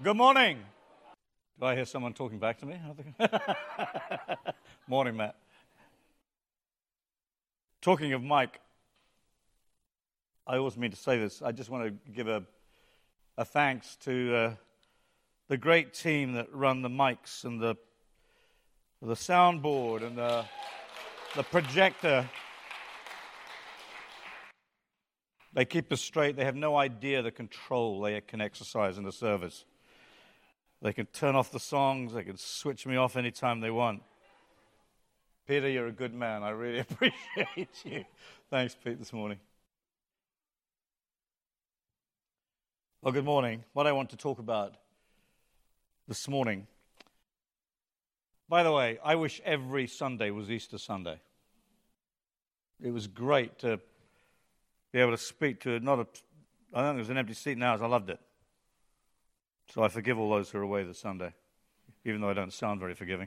Good morning. Do I hear someone talking back to me? Morning, Matt. Talking of Mike, I always mean to say this. I just want to give a thanks to the great team that run the mics and the soundboard and the projector. They keep us straight. They have no idea the control they can exercise in the service. They can turn off the songs. They can switch me off anytime they want. Peter, you're a good man. I really appreciate you. Thanks, Pete, this morning. Well, good morning. What I want to talk about this morning. By the way, I wish every Sunday was Easter Sunday. It was great to be able to speak to I don't think there's an empty seat now, as I loved it. So I forgive all those who are away this Sunday, even though I don't sound very forgiving.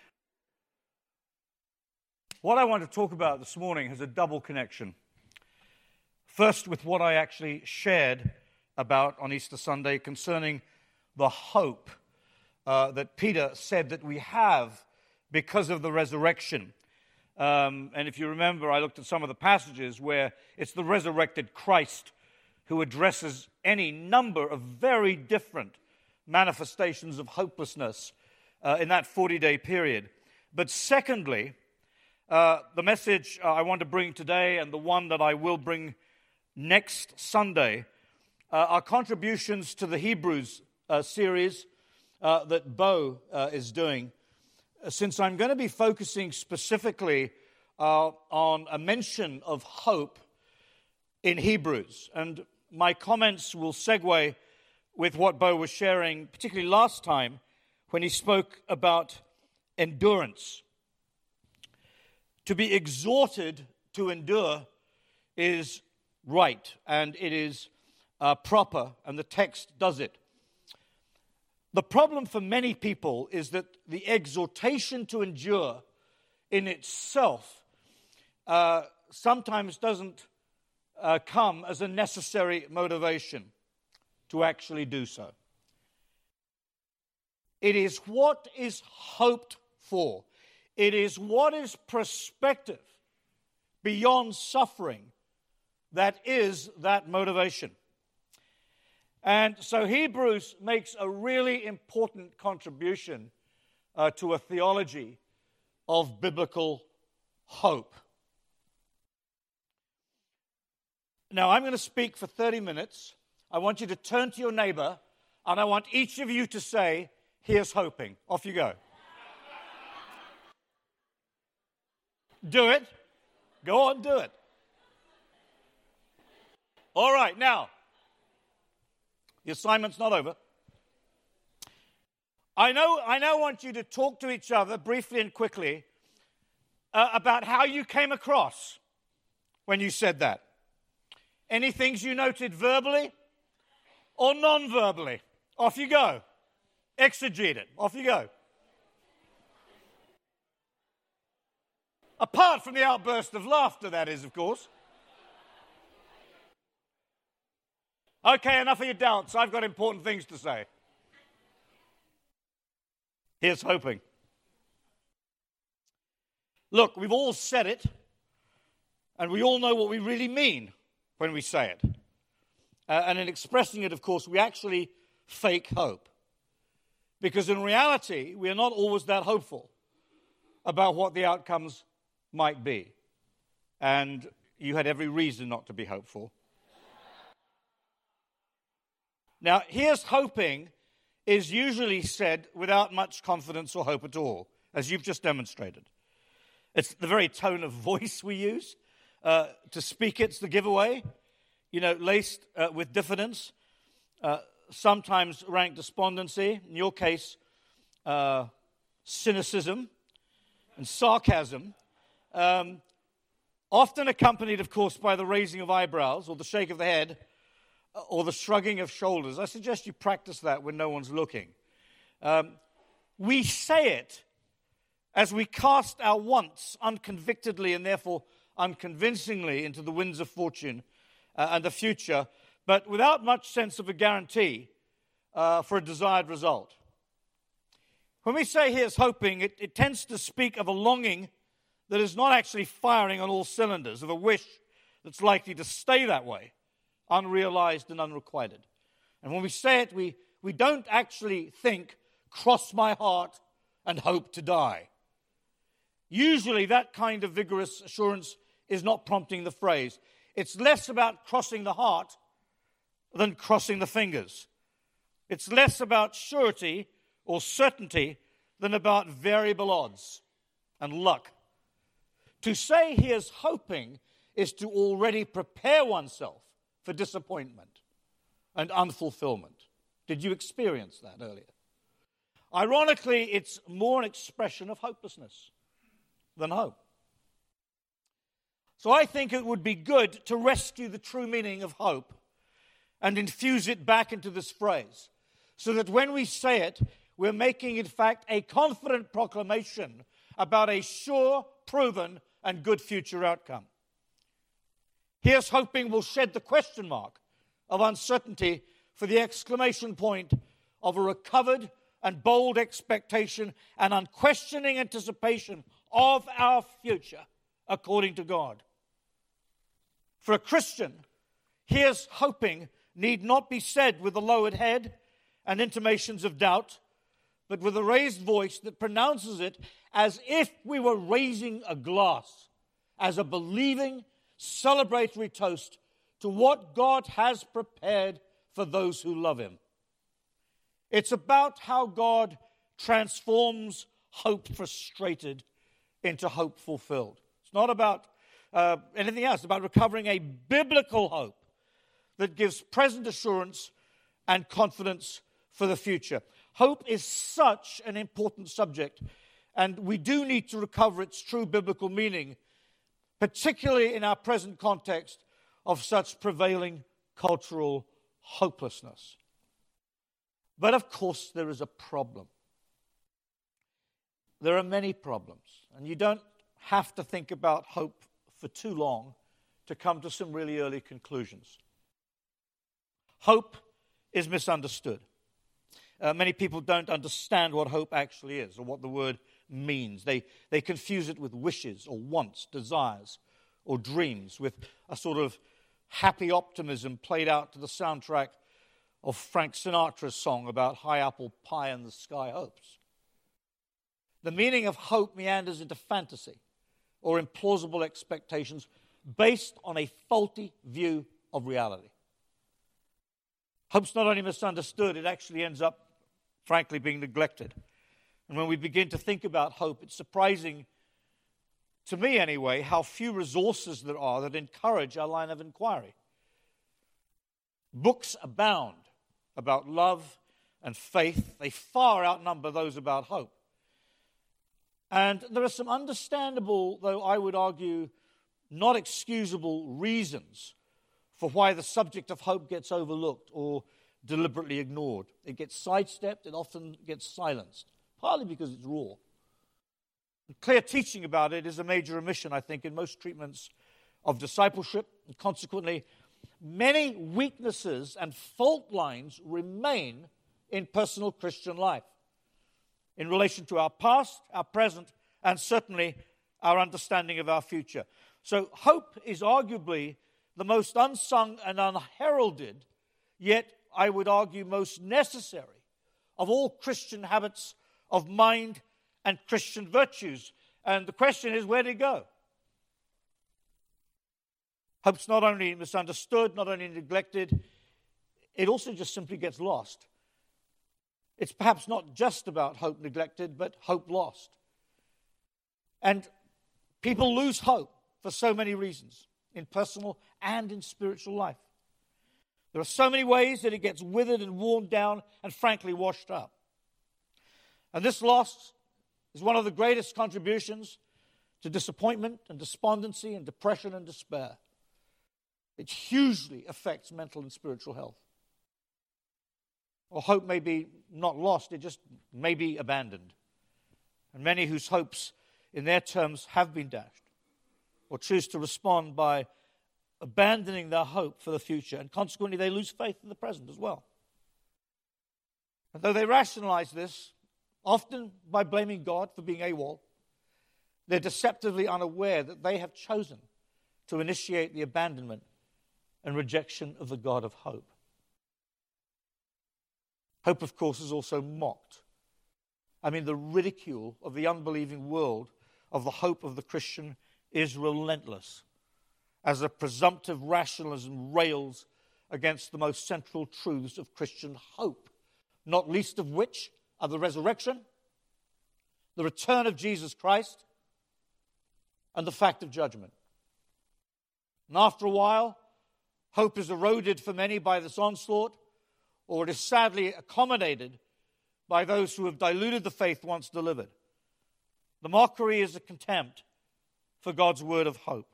What I want to talk about this morning has a double connection. First, with what I actually shared about on Easter Sunday concerning the hope that Peter said that we have because of the resurrection. And if you remember, I looked at some of the passages where it's the resurrected Christ who addresses any number of very different manifestations of hopelessness in that 40-day period. But secondly, the message I want to bring today and the one that I will bring next Sunday are contributions to the Hebrews series that Bo is doing, since I'm going to be focusing specifically on a mention of hope in Hebrews. And my comments will segue with what Bo was sharing, particularly last time when he spoke about endurance. To be exhorted to endure is right, and it is proper, and the text does it. The problem for many people is that the exhortation to endure in itself sometimes doesn't come as a necessary motivation to actually do so. It is what is hoped for. It is what is prospective beyond suffering that is that motivation. And so Hebrews makes a really important contribution to a theology of biblical hope. Now, I'm going to speak for 30 minutes. I want you to turn to your neighbor, and I want each of you to say, "Here's hoping." Off you go. Do it. Go on, do it. All right, now, the assignment's not over. I now want you to talk to each other briefly and quickly about how you came across when you said that. Any things you noted verbally or non-verbally? Off you go. Exegete it. Off you go. Apart from the outburst of laughter, that is, of course. Okay, enough of your doubts. I've got important things to say. Here's hoping. Look, we've all said it, and we all know what we really mean when we say it. And in expressing it, of course, we actually fake hope. Because in reality, we are not always that hopeful about what the outcomes might be. And you had every reason not to be hopeful. Now, here's hoping is usually said without much confidence or hope at all, as you've just demonstrated. It's the very tone of voice we use to speak. It's the giveaway, laced with diffidence, sometimes rank despondency, in your case, cynicism and sarcasm, often accompanied, of course, by the raising of eyebrows or the shake of the head or the shrugging of shoulders. I suggest you practice that when no one's looking. We say it as we cast our wants unconvictedly and therefore unconvincingly into the winds of fortune and the future, but without much sense of a guarantee for a desired result. When we say here's hoping, it tends to speak of a longing that is not actually firing on all cylinders, of a wish that's likely to stay that way, unrealized and unrequited. And when we say it, we don't actually think, cross my heart and hope to die. Usually that kind of vigorous assurance is not prompting the phrase. It's less about crossing the heart than crossing the fingers. It's less about surety or certainty than about variable odds and luck. To say he is hoping is to already prepare oneself for disappointment and unfulfillment. Did you experience that earlier? Ironically, it's more an expression of hopelessness than hope. So I think it would be good to rescue the true meaning of hope and infuse it back into this phrase, so that when we say it, we're making, in fact, a confident proclamation about a sure, proven, and good future outcome. Here's hoping will shed the question mark of uncertainty for the exclamation point of a recovered and bold expectation and unquestioning anticipation of our future according to God. For a Christian, here's hoping need not be said with a lowered head and intimations of doubt, but with a raised voice that pronounces it as if we were raising a glass, as a believing, celebratory toast to what God has prepared for those who love Him. It's about how God transforms hope frustrated into hope fulfilled. It's not about anything else. It's about recovering a biblical hope that gives present assurance and confidence for the future. Hope is such an important subject, and we do need to recover its true biblical meaning, particularly in our present context of such prevailing cultural hopelessness. But of course, there is a problem. There are many problems, and you don't have to think about hope for too long to come to some really early conclusions. Hope is misunderstood. Many people don't understand what hope actually is or what the word means. They confuse it with wishes or wants, desires, or dreams, with a sort of happy optimism played out to the soundtrack of Frank Sinatra's song about high apple pie and the sky hopes. The meaning of hope meanders into fantasy or implausible expectations based on a faulty view of reality. Hope's not only misunderstood, it actually ends up, frankly, being neglected. And when we begin to think about hope, it's surprising, to me anyway, how few resources there are that encourage our line of inquiry. Books abound about love and faith. They far outnumber those about hope. And there are some understandable, though I would argue not excusable, reasons for why the subject of hope gets overlooked or deliberately ignored. It gets sidestepped, it often gets silenced, partly because it's raw. And clear teaching about it is a major omission, I think, in most treatments of discipleship, and consequently, many weaknesses and fault lines remain in personal Christian life in relation to our past, our present, and certainly our understanding of our future. So hope is arguably the most unsung and unheralded, yet I would argue most necessary of all Christian habits of mind and Christian virtues. And the question is, where did it go? Hope's not only misunderstood, not only neglected, it also just simply gets lost. It's perhaps not just about hope neglected, but hope lost. And people lose hope for so many reasons, in personal and in spiritual life. There are so many ways that it gets withered and worn down and frankly washed up. And this loss is one of the greatest contributions to disappointment and despondency and depression and despair. It hugely affects mental and spiritual health. Or hope may be not lost, it just may be abandoned. And many whose hopes in their terms have been dashed or choose to respond by abandoning their hope for the future, and consequently they lose faith in the present as well. And though they rationalize this, often by blaming God for being AWOL, they're deceptively unaware that they have chosen to initiate the abandonment and rejection of the God of hope. Hope, of course, is also mocked. I mean, the ridicule of the unbelieving world of the hope of the Christian is relentless, as a presumptive rationalism rails against the most central truths of Christian hope, not least of which are the resurrection, the return of Jesus Christ, and the fact of judgment. And after a while, hope is eroded for many by this onslaught, or it is sadly accommodated by those who have diluted the faith once delivered. The mockery is a contempt for God's word of hope.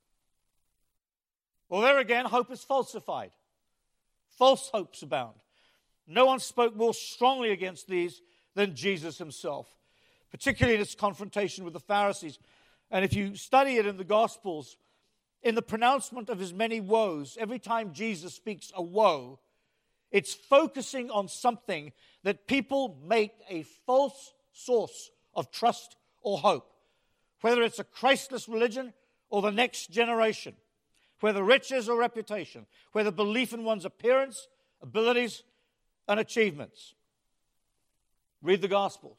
Well, there again, hope is falsified. False hopes abound. No one spoke more strongly against these than Jesus himself, particularly in his confrontation with the Pharisees. And if you study it in the Gospels, in the pronouncement of his many woes, every time Jesus speaks a woe, it's focusing on something that people make a false source of trust or hope, whether it's a Christless religion or the next generation, whether riches or reputation, whether belief in one's appearance, abilities, and achievements. Read the Gospels.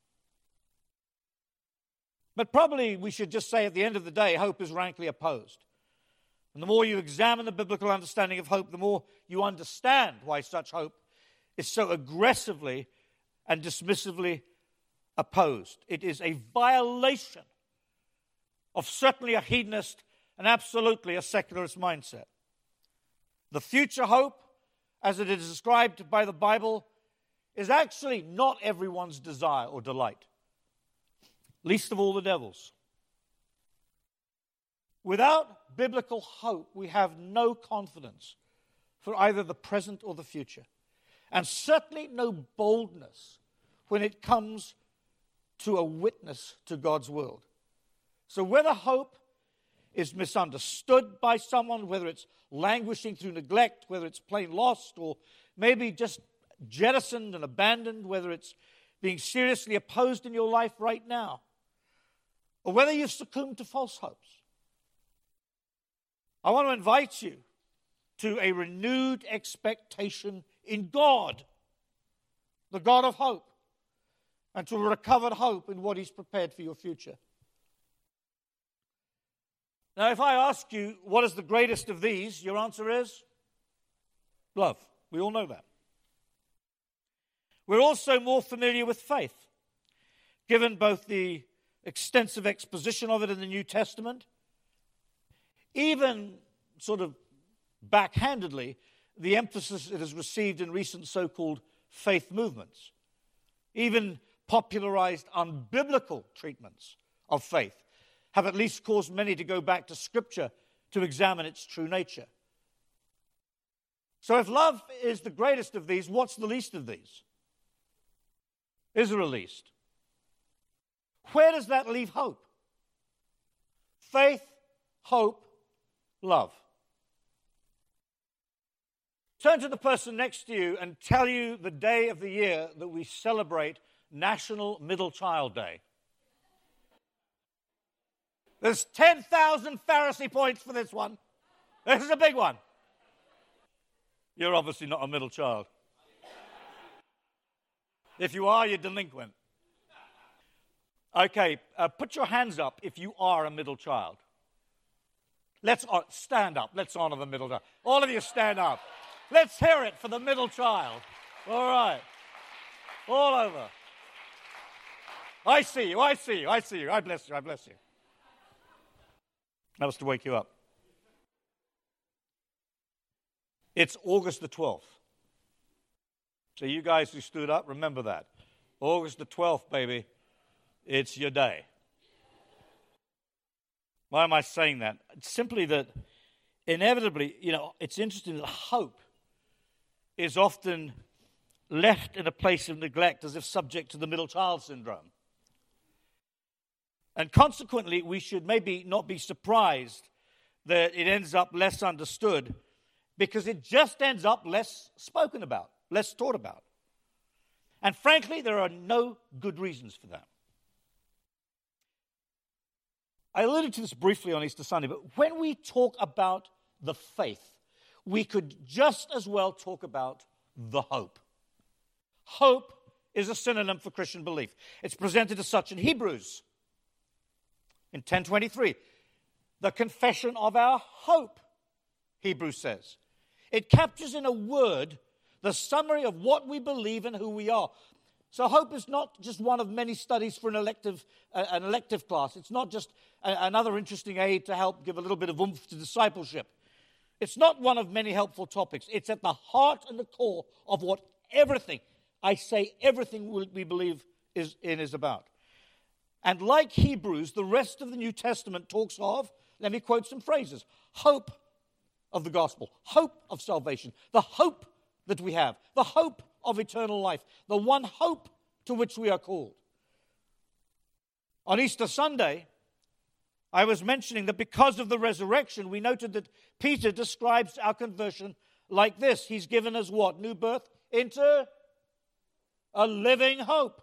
But probably we should just say at the end of the day, hope is rankly opposed. And the more you examine the biblical understanding of hope, the more you understand why such hope is so aggressively and dismissively opposed. It is a violation of certainly a hedonist and absolutely a secularist mindset. The future hope, as it is described by the Bible, is actually not everyone's desire or delight, least of all the devil's. Without biblical hope, we have no confidence for either the present or the future, and certainly no boldness when it comes to a witness to God's world. So whether hope is misunderstood by someone, whether it's languishing through neglect, whether it's plain lost, or maybe just jettisoned and abandoned, whether it's being seriously opposed in your life right now, or whether you've succumbed to false hopes, I want to invite you to a renewed expectation in God, the God of hope, and to a recovered hope in what He's prepared for your future. Now, if I ask you, what is the greatest of these, your answer is love. We all know that. We're also more familiar with faith, given both the extensive exposition of it in the New Testament, even sort of backhandedly, the emphasis it has received in recent so-called faith movements, even popularized unbiblical treatments of faith, have at least caused many to go back to Scripture to examine its true nature. So if love is the greatest of these, what's the least of these? Is there a least? Where does that leave hope? Faith, hope, love. Turn to the person next to you and tell you the day of the year that we celebrate National Middle Child Day. There's 10,000 Pharisee points for this one. This is a big one. You're obviously not a middle child. If you are, you're delinquent. Okay, put your hands up if you are a middle child. Let's stand up. Let's honor the middle child. All of you stand up. Let's hear it for the middle child. All right. All over. I see you. I see you. I see you. I bless you. I bless you. That was to wake you up. It's August the 12th. So you guys who stood up, remember that. August the 12th, baby. It's your day. Why am I saying that? It's simply that inevitably, it's interesting that hope is often left in a place of neglect as if subject to the middle child syndrome. And consequently, we should maybe not be surprised that it ends up less understood because it just ends up less spoken about, less taught about. And frankly, there are no good reasons for that. I alluded to this briefly on Easter Sunday, but when we talk about the faith, we could just as well talk about the hope. Hope is a synonym for Christian belief. It's presented as such in Hebrews in 10:23. The confession of our hope, Hebrews says. It captures in a word the summary of what we believe and who we are. So hope is not just one of many studies for an elective class. It's not just another interesting aid to help give a little bit of oomph to discipleship. It's not one of many helpful topics. It's at the heart and the core of what everything we believe is about. And like Hebrews, the rest of the New Testament talks of, let me quote some phrases, hope of the gospel, hope of salvation, the hope that we have, the hope of eternal life, the one hope to which we are called. On Easter Sunday, I was mentioning that because of the resurrection, we noted that Peter describes our conversion like this. He's given us what? New birth into a living hope.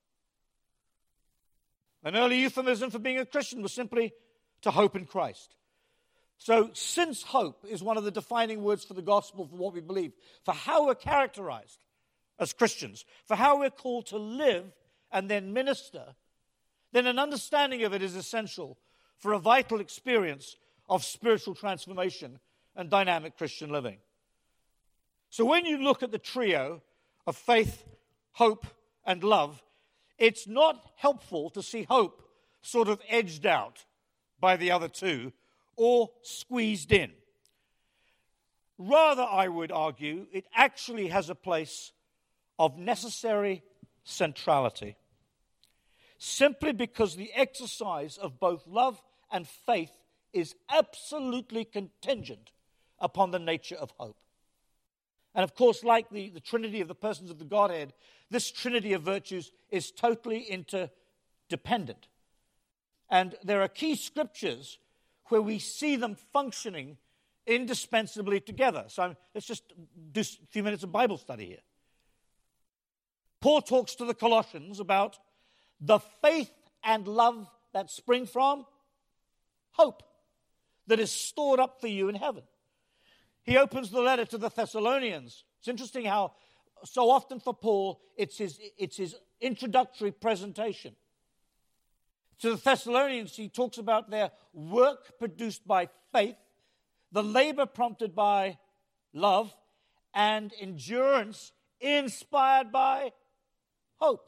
An early euphemism for being a Christian was simply to hope in Christ. So since hope is one of the defining words for the gospel, for what we believe, for how we're characterized as Christians, for how we're called to live and then minister, then an understanding of it is essential for a vital experience of spiritual transformation and dynamic Christian living. So when you look at the trio of faith, hope, and love, it's not helpful to see hope sort of edged out by the other two or squeezed in. Rather, I would argue, it actually has a place of necessary centrality, simply because the exercise of both love and faith is absolutely contingent upon the nature of hope. And of course, like the Trinity of the persons of the Godhead, this Trinity of virtues is totally interdependent. And there are key scriptures where we see them functioning indispensably together. So let's just do a few minutes of Bible study here. Paul talks to the Colossians about the faith and love that spring from hope that is stored up for you in heaven. He opens the letter to the Thessalonians. It's interesting how so often for Paul it's his introductory presentation. To the Thessalonians, he talks about their work produced by faith, the labor prompted by love, and endurance inspired by hope.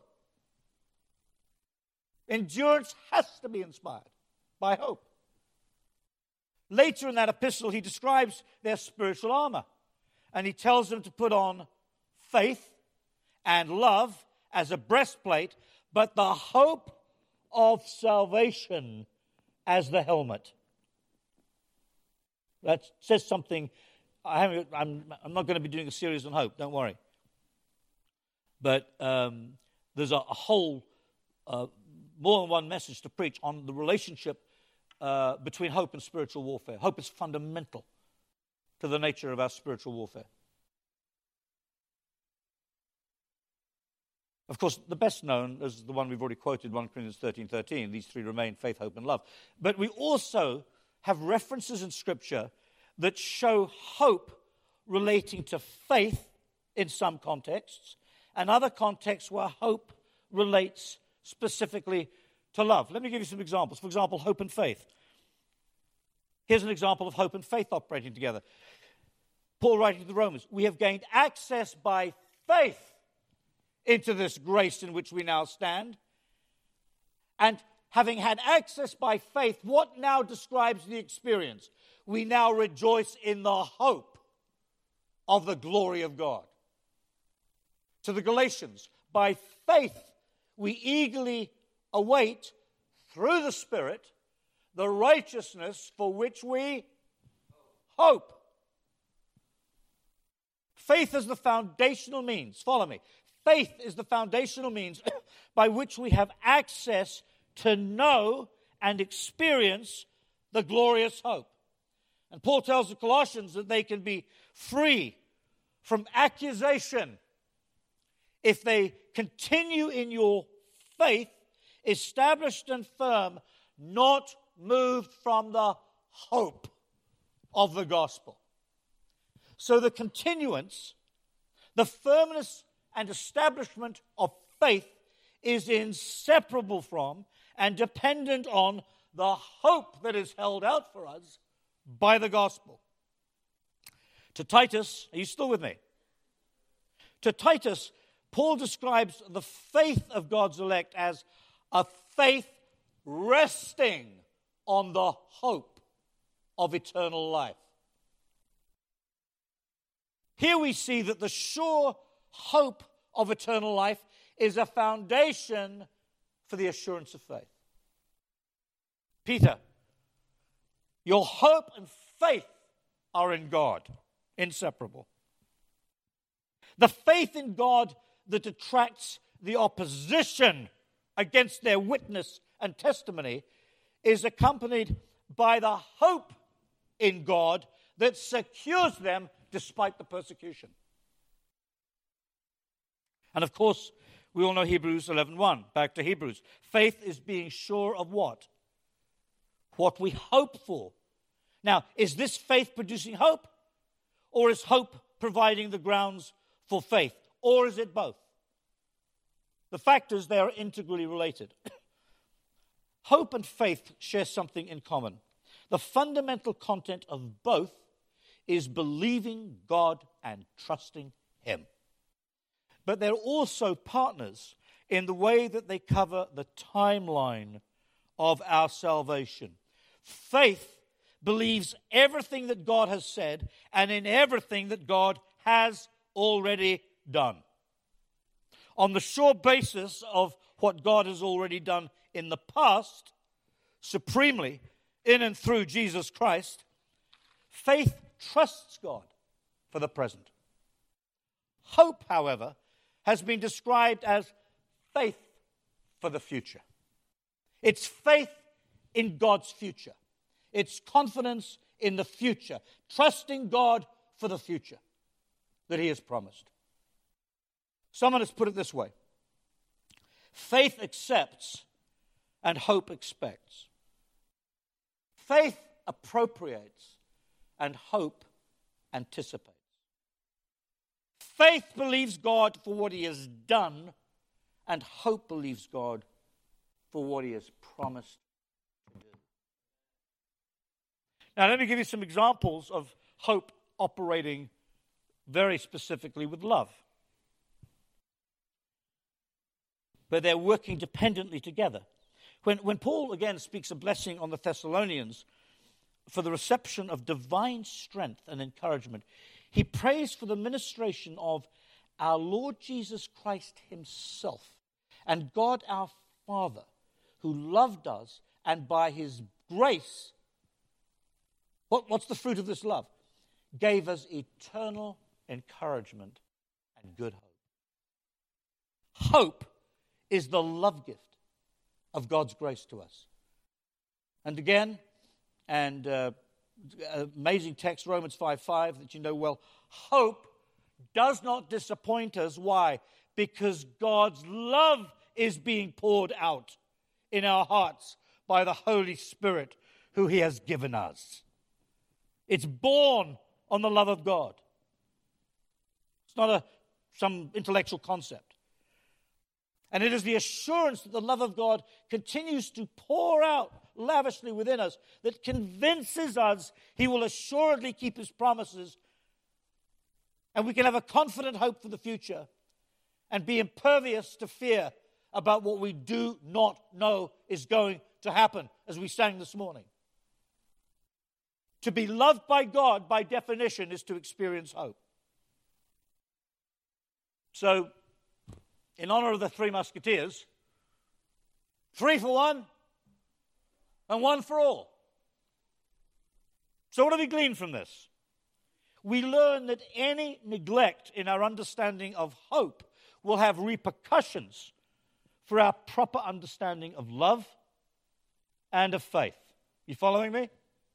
Endurance has to be inspired by hope. Later in that epistle, he describes their spiritual armor, and he tells them to put on faith and love as a breastplate, but the hope of salvation as the helmet. That says something. I'm not going to be doing a series on hope, don't worry. But there's a whole, more than one message to preach on the relationship between hope and spiritual warfare. Hope is fundamental to the nature of our spiritual warfare. Of course, the best known is the one we've already quoted, 1 Corinthians 13:13. These three remain: faith, hope, and love. But we also have references in Scripture that show hope relating to faith in some contexts, and other contexts where hope relates specifically to love. Let me give you some examples. For example, hope and faith. Here's an example of hope and faith operating together. Paul writing to the Romans, we have gained access by faith into this grace in which we now stand. And having had access by faith, what now describes the experience? We now rejoice in the hope of the glory of God. To the Galatians, by faith we eagerly await through the Spirit the righteousness for which we hope. Faith is the foundational means. Follow me. Faith is the foundational means by which we have access to know and experience the glorious hope. And Paul tells the Colossians that they can be free from accusation if they continue in your faith, established and firm, not moved from the hope of the gospel. So the continuance, the firmness and establishment of faith is inseparable from and dependent on the hope that is held out for us by the gospel. To Titus, are you still with me? To Titus, Paul describes the faith of God's elect as a faith resting on the hope of eternal life. Here we see that the sure hope of eternal life is a foundation for the assurance of faith. Peter, your hope and faith are in God, inseparable. The faith in God that attracts the opposition against their witness and testimony is accompanied by the hope in God that secures them despite the persecution. And of course, we all know Hebrews 11:1. Back to Hebrews. Faith is being sure of what? What we hope for. Now, is this faith producing hope? Or is hope providing the grounds for faith? Or is it both? The fact is they are integrally related. Hope and faith share something in common. The fundamental content of both is believing God and trusting Him. But they're also partners in the way that they cover the timeline of our salvation. Faith believes everything that God has said and in everything that God has already done. On the sure basis of what God has already done in the past, supremely, in and through Jesus Christ, faith trusts God for the present. Hope, however, has been described as faith for the future. It's faith in God's future. It's confidence in the future, trusting God for the future that He has promised. Someone has put it this way: faith accepts and hope expects. Faith appropriates and hope anticipates. Faith believes God for what He has done, and hope believes God for what He has promised to do. Now, let me give you some examples of hope operating very specifically with love. But they're working dependently together. When Paul again speaks a blessing on the Thessalonians for the reception of divine strength and encouragement, he prays for the ministration of our Lord Jesus Christ Himself and God our Father, who loved us and by His grace, what's the fruit of this love? Gave us eternal encouragement and good hope. Hope is the love gift of God's grace to us. And again, amazing text, Romans 5:5, that you know well, hope does not disappoint us. Why? Because God's love is being poured out in our hearts by the Holy Spirit who He has given us. It's born on the love of God. It's not some intellectual concept. And it is the assurance that the love of God continues to pour out lavishly within us that convinces us He will assuredly keep His promises, and we can have a confident hope for the future and be impervious to fear about what we do not know is going to happen, as we sang this morning. To be loved by God, by definition, is to experience hope. So, in honor of the Three Musketeers, 3 for 1 and 1 for all. So what do we glean from this? We learn that any neglect in our understanding of hope will have repercussions for our proper understanding of love and of faith. You following me?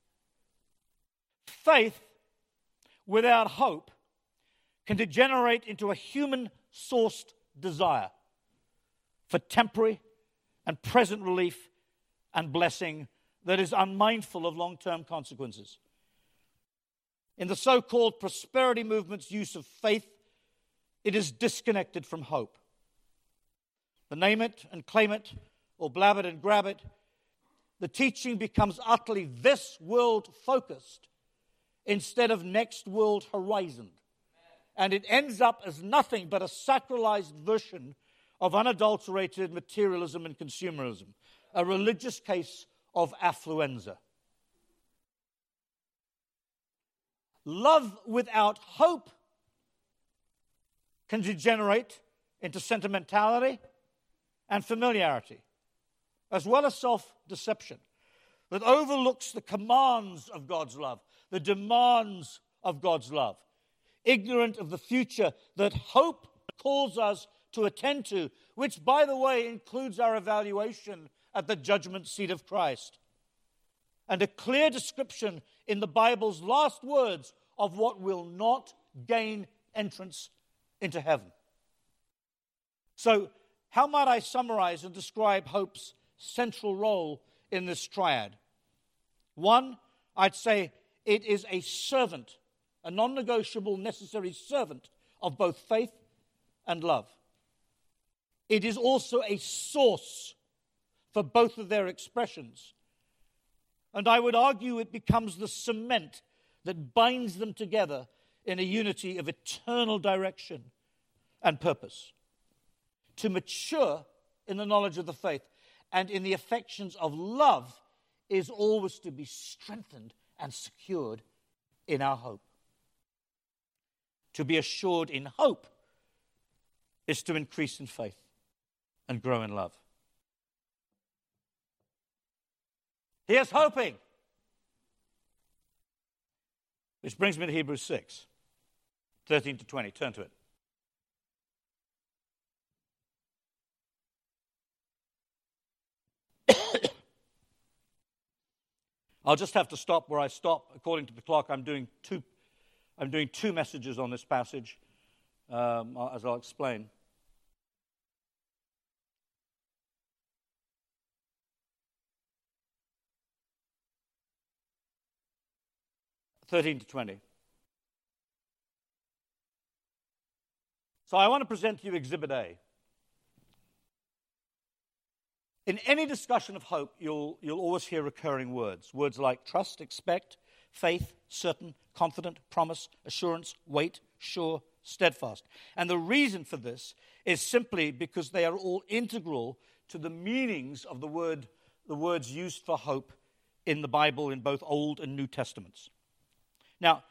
Faith without hope can degenerate into a human-sourced desire for temporary and present relief and blessing that is unmindful of long-term consequences. In the so-called prosperity movement's use of faith, it is disconnected from hope. The name it and claim it, or blab it and grab it, the teaching becomes utterly this world focused instead of next world horizon. And it ends up as nothing but a sacralized version of unadulterated materialism and consumerism, a religious case of affluenza. Love without hope can degenerate into sentimentality and familiarity, as well as self-deception, that overlooks the commands of God's love, the demands of God's love, ignorant of the future that hope calls us to attend to, which, by the way, includes our evaluation at the judgment seat of Christ, and a clear description in the Bible's last words of what will not gain entrance into heaven. So, how might I summarize and describe hope's central role in this triad? One, I'd say it is a servant, a non-negotiable, necessary servant of both faith and love. It is also a source for both of their expressions. And I would argue it becomes the cement that binds them together in a unity of eternal direction and purpose. To mature in the knowledge of the faith and in the affections of love is always to be strengthened and secured in our hope. To be assured in hope is to increase in faith and grow in love. Here's hoping. Which brings me to Hebrews 6, 13 to 20. Turn to it. I'll just have to stop where I stop. According to the clock, I'm doing two messages on this passage, as I'll explain. (13 to 20). So I want to present to you Exhibit A. In any discussion of hope, you'll always hear recurring words. Words like trust, expect, faith, certain, confident, promise, assurance, wait, sure, steadfast. And the reason for this is simply because they are all integral to the meanings of the words used for hope in the Bible in both Old and New Testaments. Now,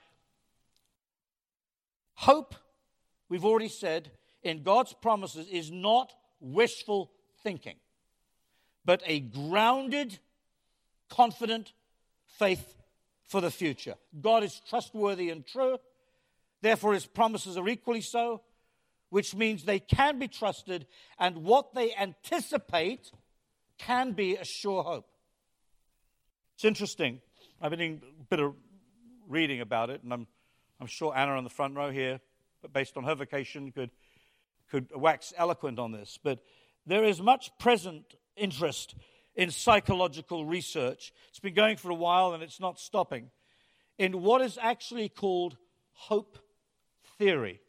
hope, we've already said, in God's promises is not wishful thinking, but a grounded, confident faith for the future. God is trustworthy and true, therefore his promises are equally so, which means they can be trusted, and what they anticipate can be a sure hope. It's interesting. I've been doing a bit of reading about it, and I'm sure Anna on the front row here, based on her vocation, could wax eloquent on this. But there is much present interest in psychological research. It's been going for a while, and it's not stopping, in what is actually called hope theory.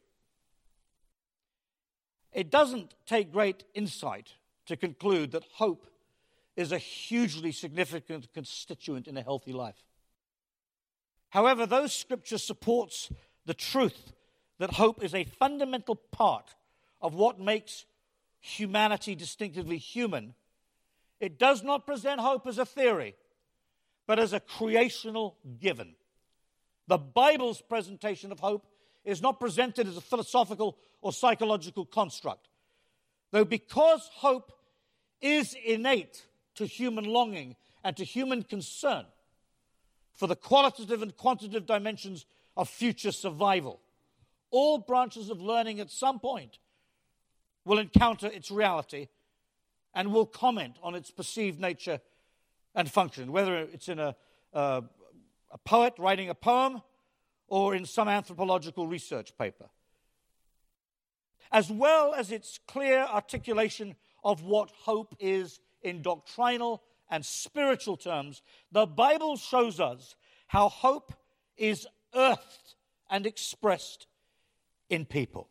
It doesn't take great insight to conclude that hope is a hugely significant constituent in a healthy life. However, those scriptures supports the truth that hope is a fundamental part of what makes humanity distinctively human. It does not present hope as a theory, but as a creational given. The Bible's presentation of hope is not presented as a philosophical or psychological construct. Though because hope is innate to human longing and to human concern for the qualitative and quantitative dimensions of future survival, all branches of learning at some point will encounter its reality and will comment on its perceived nature and function, whether it's in a poet writing a poem or in some anthropological research paper. as well as its clear articulation of what hope is in doctrinal and spiritual terms, the Bible shows us how hope is earthed and expressed in people.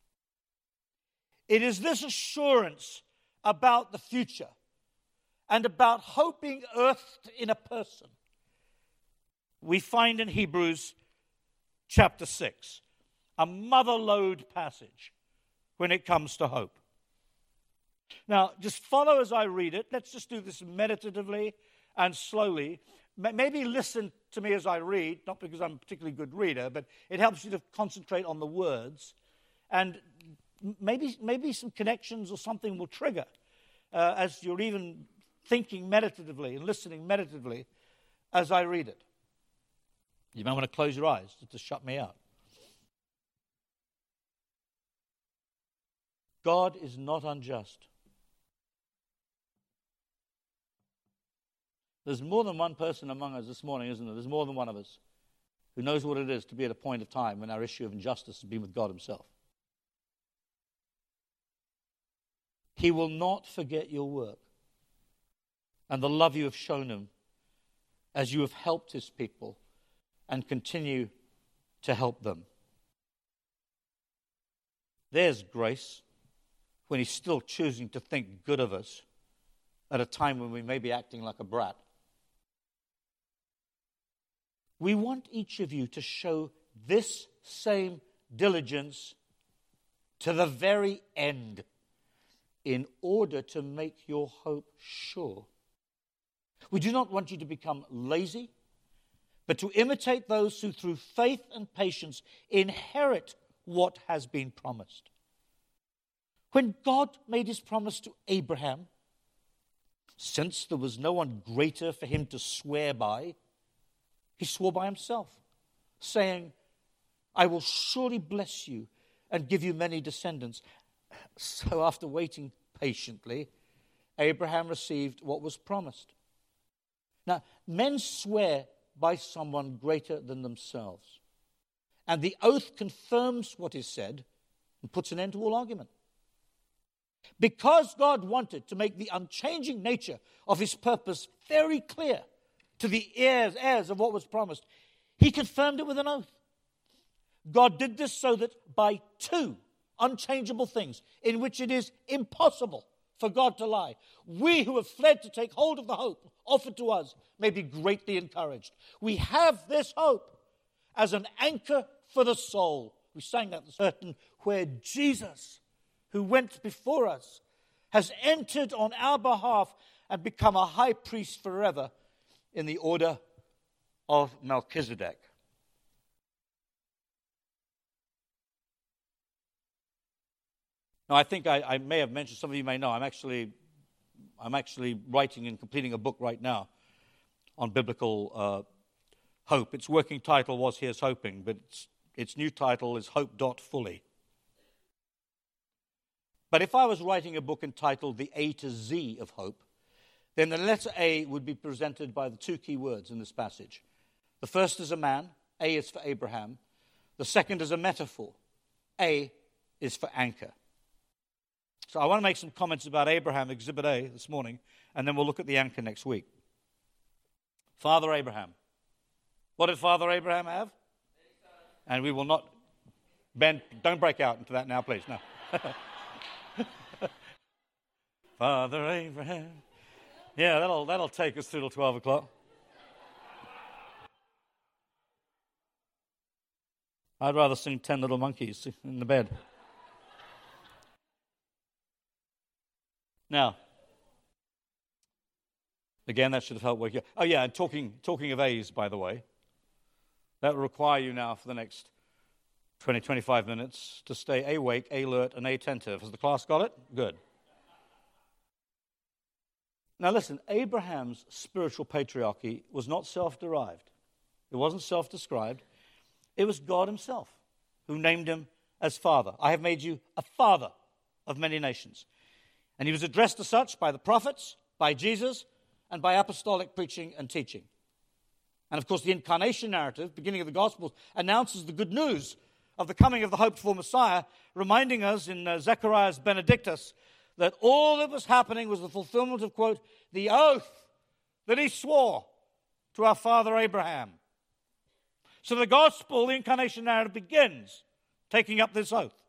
It is this assurance about the future and about hope being earthed in a person we find in Hebrews chapter 6, a mother-lode passage when it comes to hope. Now, just follow as I read it. Let's just do this meditatively and slowly. Maybe listen to me as I read, not because I'm a particularly good reader, but it helps you to concentrate on the words. And maybe some connections or something will trigger as you're even thinking meditatively and listening meditatively as I read it. You might want to close your eyes to shut me out. God is not unjust. There's more than one person among us this morning, isn't there? There's more than one of us who knows what it is to be at a point of time when our issue of injustice has been with God himself. He will not forget your work and the love you have shown him as you have helped his people and continue to help them. There's grace when he's still choosing to think good of us at a time when we may be acting like a brat. We want each of you to show this same diligence to the very end in order to make your hope sure. We do not want you to become lazy, but to imitate those who through faith and patience inherit what has been promised. When God made his promise to Abraham, since there was no one greater for him to swear by, he swore by himself, saying, I will surely bless you and give you many descendants. So after waiting patiently, Abraham received what was promised. Now, men swear by someone greater than themselves, and the oath confirms what is said and puts an end to all argument. Because God wanted to make the unchanging nature of his purpose very clear to the heirs of what was promised, he confirmed it with an oath. God did this so that by two unchangeable things in which it is impossible for God to lie, we who have fled to take hold of the hope offered to us may be greatly encouraged. We have this hope as an anchor for the soul. We sang that this certain where Jesus, who went before us, has entered on our behalf and become a high priest forever in the order of Melchizedek. Now, I think I may have mentioned, some of you may know, I'm actually writing and completing a book right now on biblical hope. Its working title was Here's Hoping, but its new title is Hope Fully. But if I was writing a book entitled The A to Z of Hope, then the letter A would be presented by the two key words in this passage. The first is a man, A is for Abraham. The second is a metaphor, A is for anchor. So I want to make some comments about Abraham, Exhibit A, this morning, and then we'll look at the anchor next week. Father Abraham. What did Father Abraham have? And we will not, Ben, don't break out into that now, please. No. Father Abraham. Yeah, that'll take us through till 12 o'clock. I'd rather sing 10 Little Monkeys in the bed. Now, again, that should have helped wake you up. Oh, yeah, and talking of A's, by the way, that will require you now for the next 20, 25 minutes to stay awake, alert, and attentive. Has the class got it? Good. Now, listen, Abraham's spiritual patriarchy was not self-derived. It wasn't self-described. It was God himself who named him as father. I have made you a father of many nations. And he was addressed as such by the prophets, by Jesus, and by apostolic preaching and teaching. And of course, the incarnation narrative, beginning of the Gospels, announces the good news of the coming of the hoped-for Messiah, reminding us in Zechariah's Benedictus that all that was happening was the fulfillment of, quote, the oath that he swore to our father Abraham. So the gospel, the incarnation narrative, begins taking up this oath.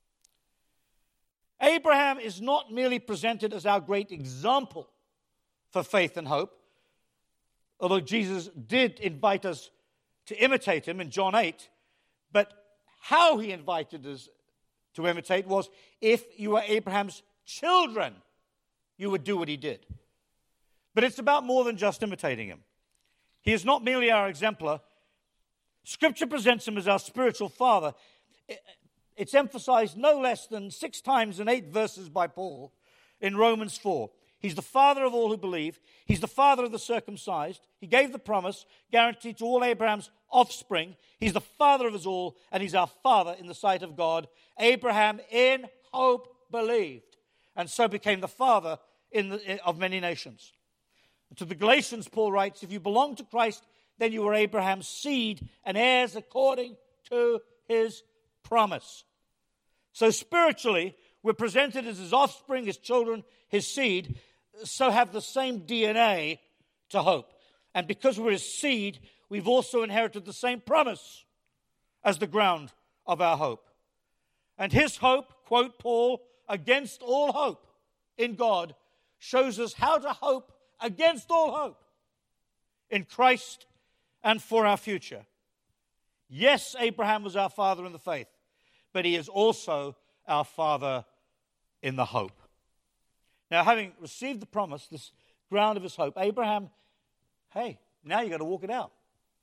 Abraham is not merely presented as our great example for faith and hope, although Jesus did invite us to imitate him in John 8, but how he invited us to imitate was, if you were Abraham's children, you would do what he did. But it's about more than just imitating him. He is not merely our exemplar. Scripture presents him as our spiritual father. It's emphasized no less than 6 times in 8 verses by Paul in Romans 4. He's the father of all who believe. He's the father of the circumcised. He gave the promise guaranteed to all Abraham's offspring. He's the father of us all, and he's our father in the sight of God. Abraham, in hope, believed, and so became the father of many nations. To the Galatians, Paul writes, if you belong to Christ, then you are Abraham's seed and heirs according to his promise. So spiritually, we're presented as his offspring, his children, his seed, so have the same DNA to hope. And because we're his seed, we've also inherited the same promise as the ground of our hope. And his hope, quote Paul, against all hope in God, shows us how to hope against all hope in Christ and for our future. Yes, Abraham was our father in the faith, but he is also our father in the hope. Now, having received the promise, this ground of his hope, Abraham, hey, now you've got to walk it out.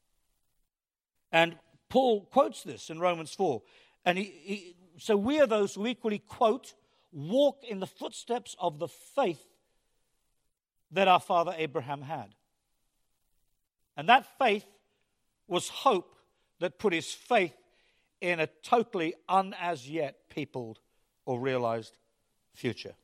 And Paul quotes this in Romans 4. And so we are those who equally quote, walk in the footsteps of the faith that our father Abraham had. And that faith was hope that put his faith in a totally un-as-yet peopled or realized future.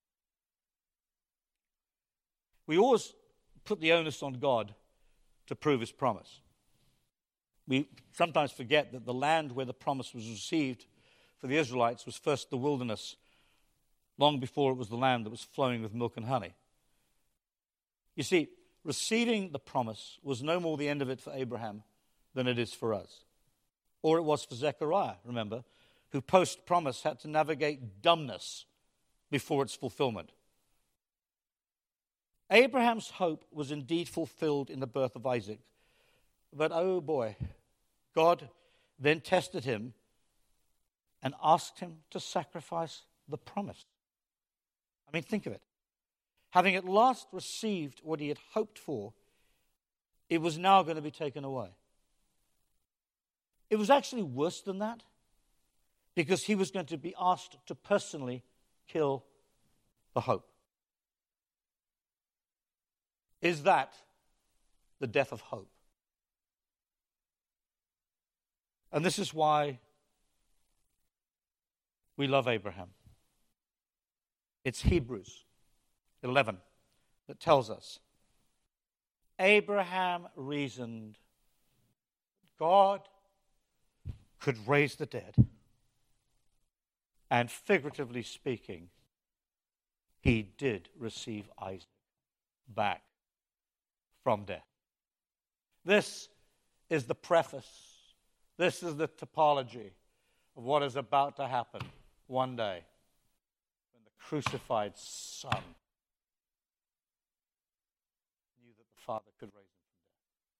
We always put the onus on God to prove his promise. We sometimes forget that the land where the promise was received for the Israelites was first the wilderness, long before it was the land that was flowing with milk and honey. You see, receiving the promise was no more the end of it for Abraham than it is for us. Or it was for Zechariah, remember, who post-promise had to navigate dumbness before its fulfillment. Abraham's hope was indeed fulfilled in the birth of Isaac. But oh boy, God then tested him and asked him to sacrifice the promise. I mean, think of it. Having at last received what he had hoped for, it was now going to be taken away. It was actually worse than that, because he was going to be asked to personally kill the hope. Is that the death of hope? And this is why we love Abraham. It's Hebrews 11 that tells us Abraham reasoned God could raise the dead. And figuratively speaking, he did receive Isaac back from death. This is the preface. This is the typology of what is about to happen one day when the crucified Son knew that the Father could raise him from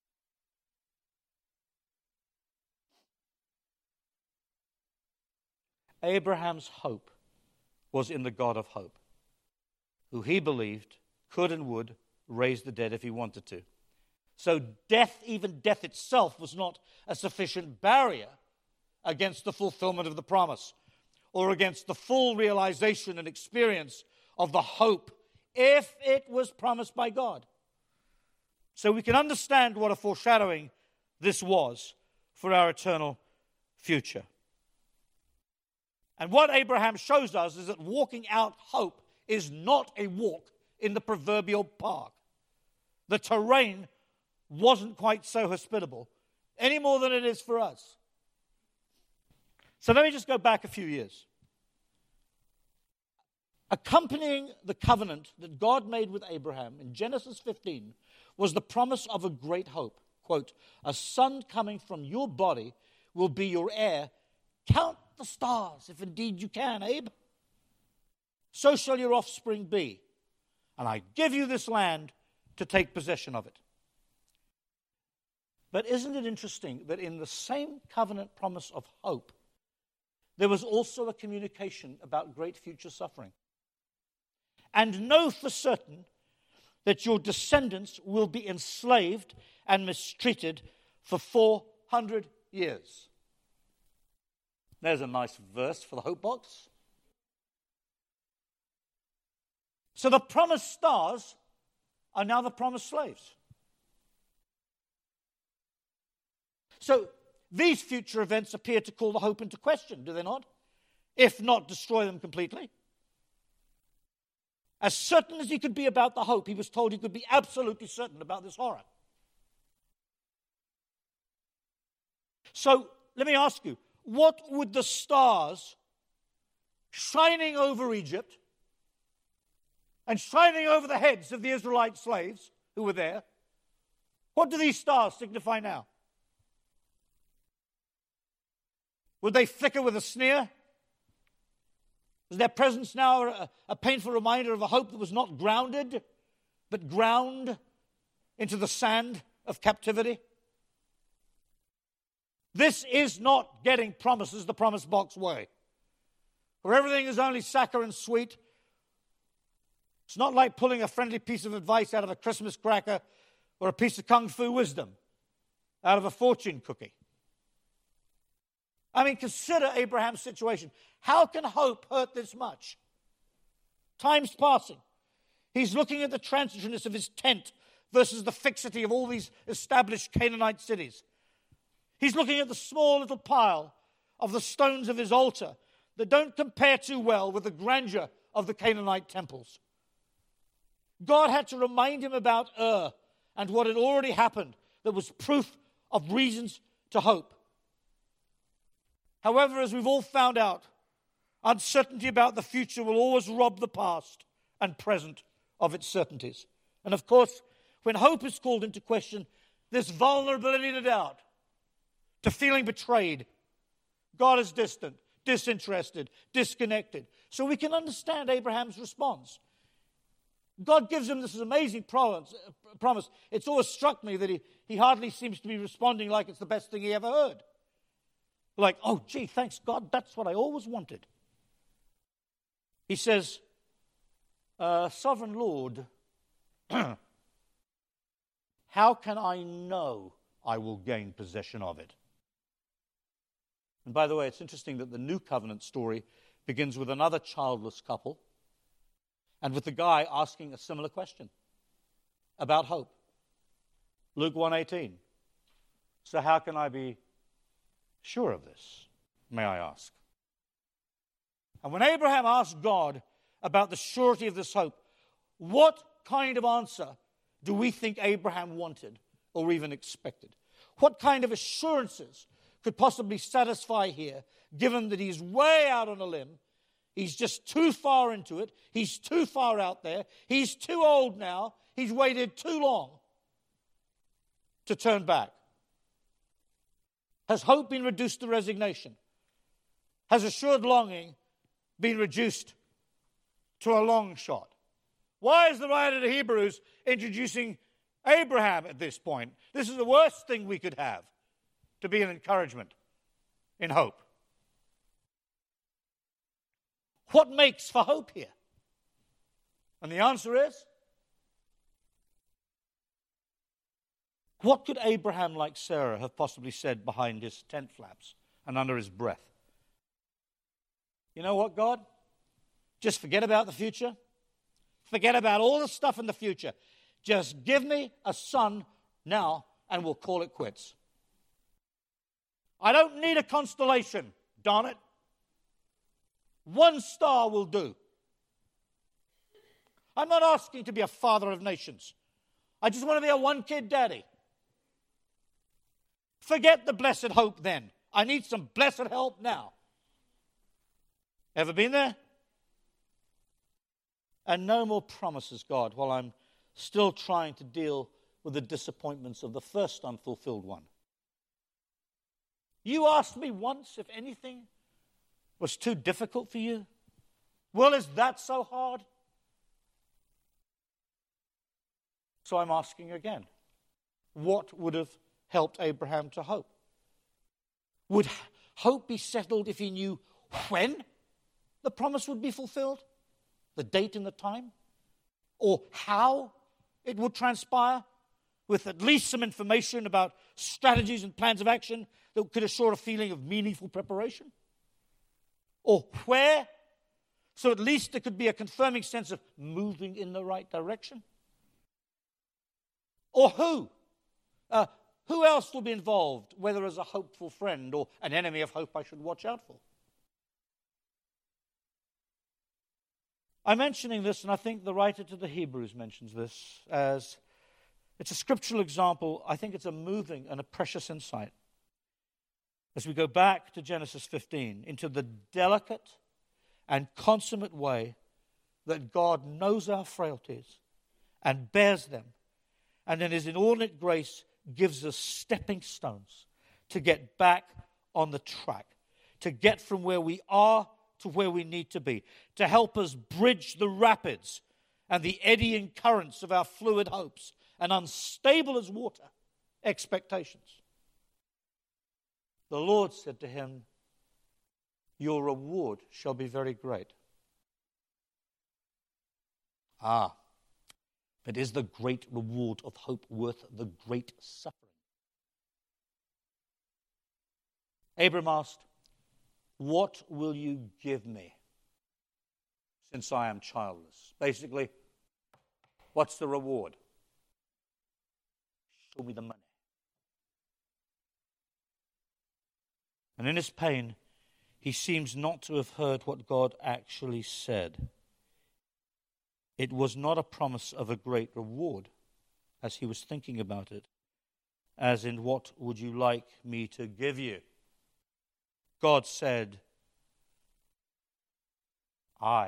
death. Abraham's hope was in the God of hope, who he believed could and would raise the dead if he wanted to. So death, even death itself, was not a sufficient barrier against the fulfillment of the promise or against the full realization and experience of the hope if it was promised by God. So we can understand what a foreshadowing this was for our eternal future. And what Abraham shows us is that walking out hope is not a walk in the proverbial park. The terrain wasn't quite so hospitable, any more than it is for us. So let me just go back a few years. Accompanying the covenant that God made with Abraham in Genesis 15 was the promise of a great hope. Quote, a son coming from your body will be your heir. Count the stars, if indeed you can, Abe. So shall your offspring be. And I give you this land to take possession of it. But isn't it interesting that in the same covenant promise of hope, there was also a communication about great future suffering? And know for certain that your descendants will be enslaved and mistreated for 400 years. There's a nice verse for the Hope Box. So the promised stars are now the promised slaves. So these future events appear to call the hope into question, do they not? If not destroy them completely. As certain as he could be about the hope, he was told he could be absolutely certain about this horror. So let me ask you, what would the stars shining over Egypt and shining over the heads of the Israelite slaves who were there, what do these stars signify now? Would they flicker with a sneer? Is their presence now a painful reminder of a hope that was not grounded, but ground into the sand of captivity? This is not getting promises the promise box way, where everything is only saccharine and sweet. It's not like pulling a friendly piece of advice out of a Christmas cracker or a piece of kung fu wisdom out of a fortune cookie. I mean, consider Abraham's situation. How can hope hurt this much? Time's passing. He's looking at the transitoriness of his tent versus the fixity of all these established Canaanite cities. He's looking at the small little pile of the stones of his altar that don't compare too well with the grandeur of the Canaanite temples. God had to remind him about and what had already happened that was proof of reasons to hope. However, as we've all found out, uncertainty about the future will always rob the past and present of its certainties. And of course, when hope is called into question, this vulnerability to doubt, to feeling betrayed, God is distant, disinterested, disconnected. So we can understand Abraham's response. God gives him this amazing promise. It's always struck me that he hardly seems to be responding like it's the best thing he ever heard. Like, oh, gee, thanks God, that's what I always wanted. He says, Sovereign Lord, how can I know I will gain possession of it? And by the way, it's interesting that the New Covenant story begins with another childless couple and with the guy asking a similar question about hope. Luke 1:18. So how can I be sure of this, may I ask? And when Abraham asked God about the surety of this hope, what kind of answer do we think Abraham wanted or even expected? What kind of assurances could possibly satisfy here, given that he's way out on a limb, he's just too far into it, he's too far out there, he's too old now, he's waited too long to turn back? Has hope been reduced to resignation? Has assured longing been reduced to a long shot? Why is the writer to Hebrews introducing Abraham at this point? This is the worst thing we could have to be an encouragement in hope. What makes for hope here? And the answer is, what could Abraham, like Sarah, have possibly said behind his tent flaps and under his breath? You know what, God? Just forget about the future. Forget about all the stuff in the future. Just give me a son now and we'll call it quits. I don't need a constellation, darn it. One star will do. I'm not asking to be a father of nations. I just want to be a one-kid daddy. Forget the blessed hope then. I need some blessed help now. Ever been there? And no more promises, God, while I'm still trying to deal with the disappointments of the first unfulfilled one. You asked me once if anything was too difficult for you. Well, is that so hard? So I'm asking again, what would have helped Abraham to hope? Would hope be settled if he knew when the promise would be fulfilled? The date and the time? Or how it would transpire? With at least some information about strategies and plans of action that could assure a feeling of meaningful preparation? Or where? So at least there could be a confirming sense of moving in the right direction? Or who? Who else will be involved, whether as a hopeful friend or an enemy of hope I should watch out for? I'm mentioning this, and I think the writer to the Hebrews mentions this as it's a scriptural example. I think it's a moving and a precious insight. As we go back to Genesis 15, into the delicate and consummate way that God knows our frailties and bears them, and in His inordinate grace gives us stepping stones to get back on the track, to get from where we are to where we need to be, to help us bridge the rapids and the eddying currents of our fluid hopes and unstable as water expectations. The Lord said to him, your reward shall be very great. But is the great reward of hope worth the great suffering? Abram asked, what will you give me since I am childless? Basically, what's the reward? Show me the money. And in his pain, he seems not to have heard what God actually said. It was not a promise of a great reward, as he was thinking about it, as in, what would you like me to give you? God said, I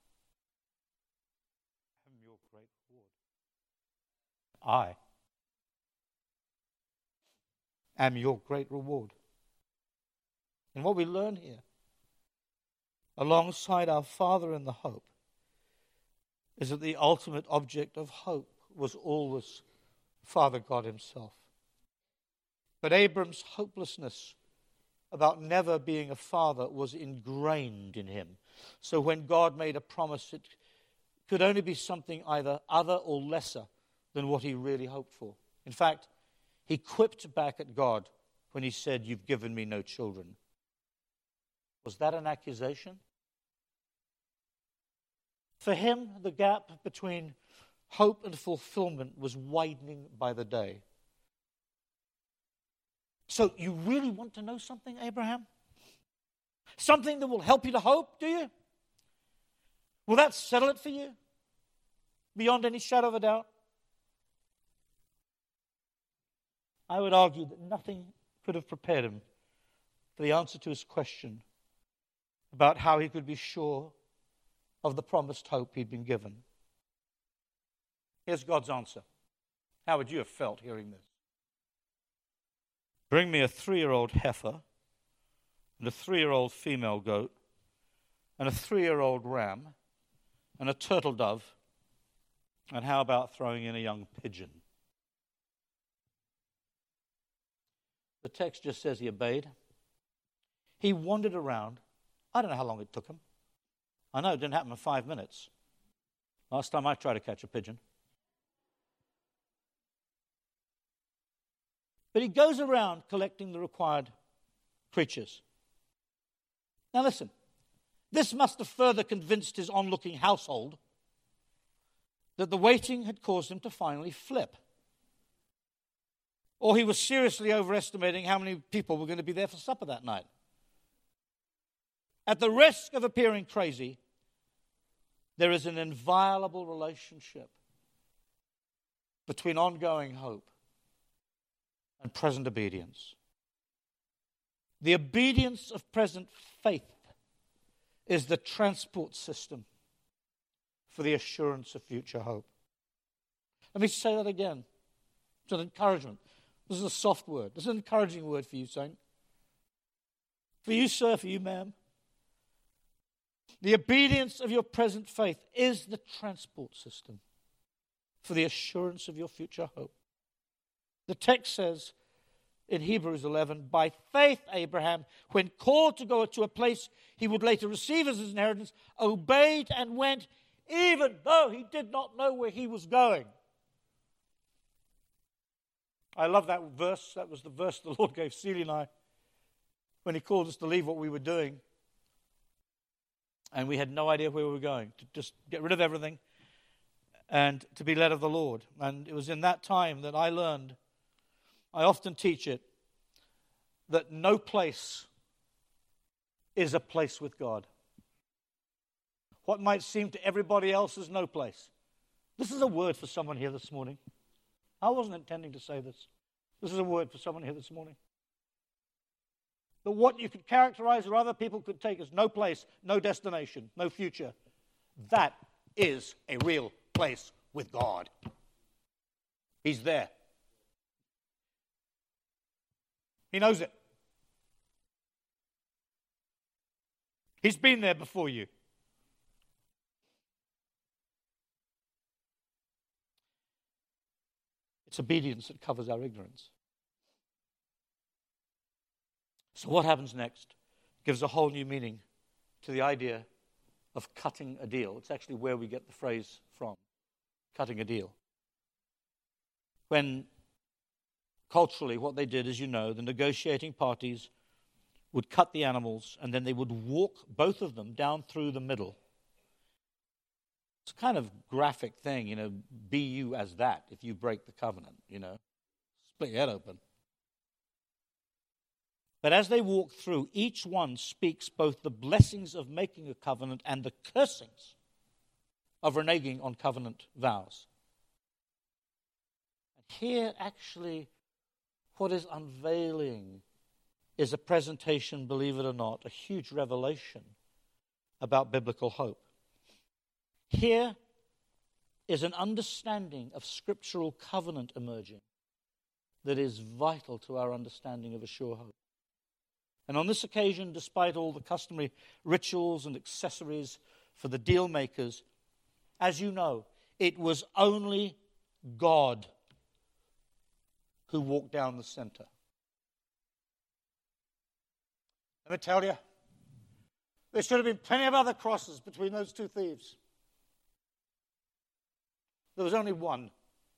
am your great reward. I am your great reward. And what we learn here, alongside our Father in the hope, is that the ultimate object of hope was always Father God Himself. But Abram's hopelessness about never being a father was ingrained in him. So when God made a promise, it could only be something either other or lesser than what he really hoped for. In fact, he quipped back at God when he said, you've given me no children. Was that an accusation? For him, the gap between hope and fulfillment was widening by the day. So you really want to know something, Abraham? Something that will help you to hope, do you? Will that settle it for you? Beyond any shadow of a doubt? I would argue that nothing could have prepared him for the answer to his question about how he could be sure of the promised hope he'd been given. Here's God's answer. How would you have felt hearing this? Bring me a 3-year-old heifer and a 3-year-old female goat and a 3-year-old ram and a turtle dove, and how about throwing in a young pigeon? The text just says he obeyed. He wandered around. I don't know how long it took him. I know it didn't happen in 5 minutes. Last time I tried to catch a pigeon. But he goes around collecting the required creatures. Now listen, this must have further convinced his onlooking household that the waiting had caused him to finally flip. Or he was seriously overestimating how many people were going to be there for supper that night. At the risk of appearing crazy, there is an inviolable relationship between ongoing hope and present obedience. The obedience of present faith is the transport system for the assurance of future hope. Let me say that again. It's an encouragement. This is a soft word. This is an encouraging word for you, saint. For you, sir, for you, ma'am. The obedience of your present faith is the transport system for the assurance of your future hope. The text says in Hebrews 11, by faith Abraham, when called to go to a place he would later receive as his inheritance, obeyed and went, even though he did not know where he was going. I love that verse. That was the verse the Lord gave Celia and I when he called us to leave what we were doing. And we had no idea where we were going, to just get rid of everything and to be led of the Lord. And it was in that time that I learned, I often teach it, that no place is a place with God. What might seem to everybody else is no place. This is a word for someone here this morning. I wasn't intending to say this. This is a word for someone here this morning. That what you could characterize or other people could take as no place, no destination, no future, that is a real place with God. He's there. He knows it. He's been there before you. It's obedience that covers our ignorance. So what happens next gives a whole new meaning to the idea of cutting a deal. It's actually where we get the phrase from, cutting a deal. When culturally what they did, as you know, the negotiating parties would cut the animals and then they would walk both of them down through the middle. It's a kind of graphic thing, be you as that if you break the covenant, split your head open. But as they walk through, each one speaks both the blessings of making a covenant and the cursings of reneging on covenant vows. And here, actually, what is unveiling is a presentation, believe it or not, a huge revelation about biblical hope. Here is an understanding of scriptural covenant emerging that is vital to our understanding of a sure hope. And on this occasion, despite all the customary rituals and accessories for the deal makers, as you know, it was only God who walked down the center. Let me tell you, there should have been plenty of other crosses between those two thieves. There was only one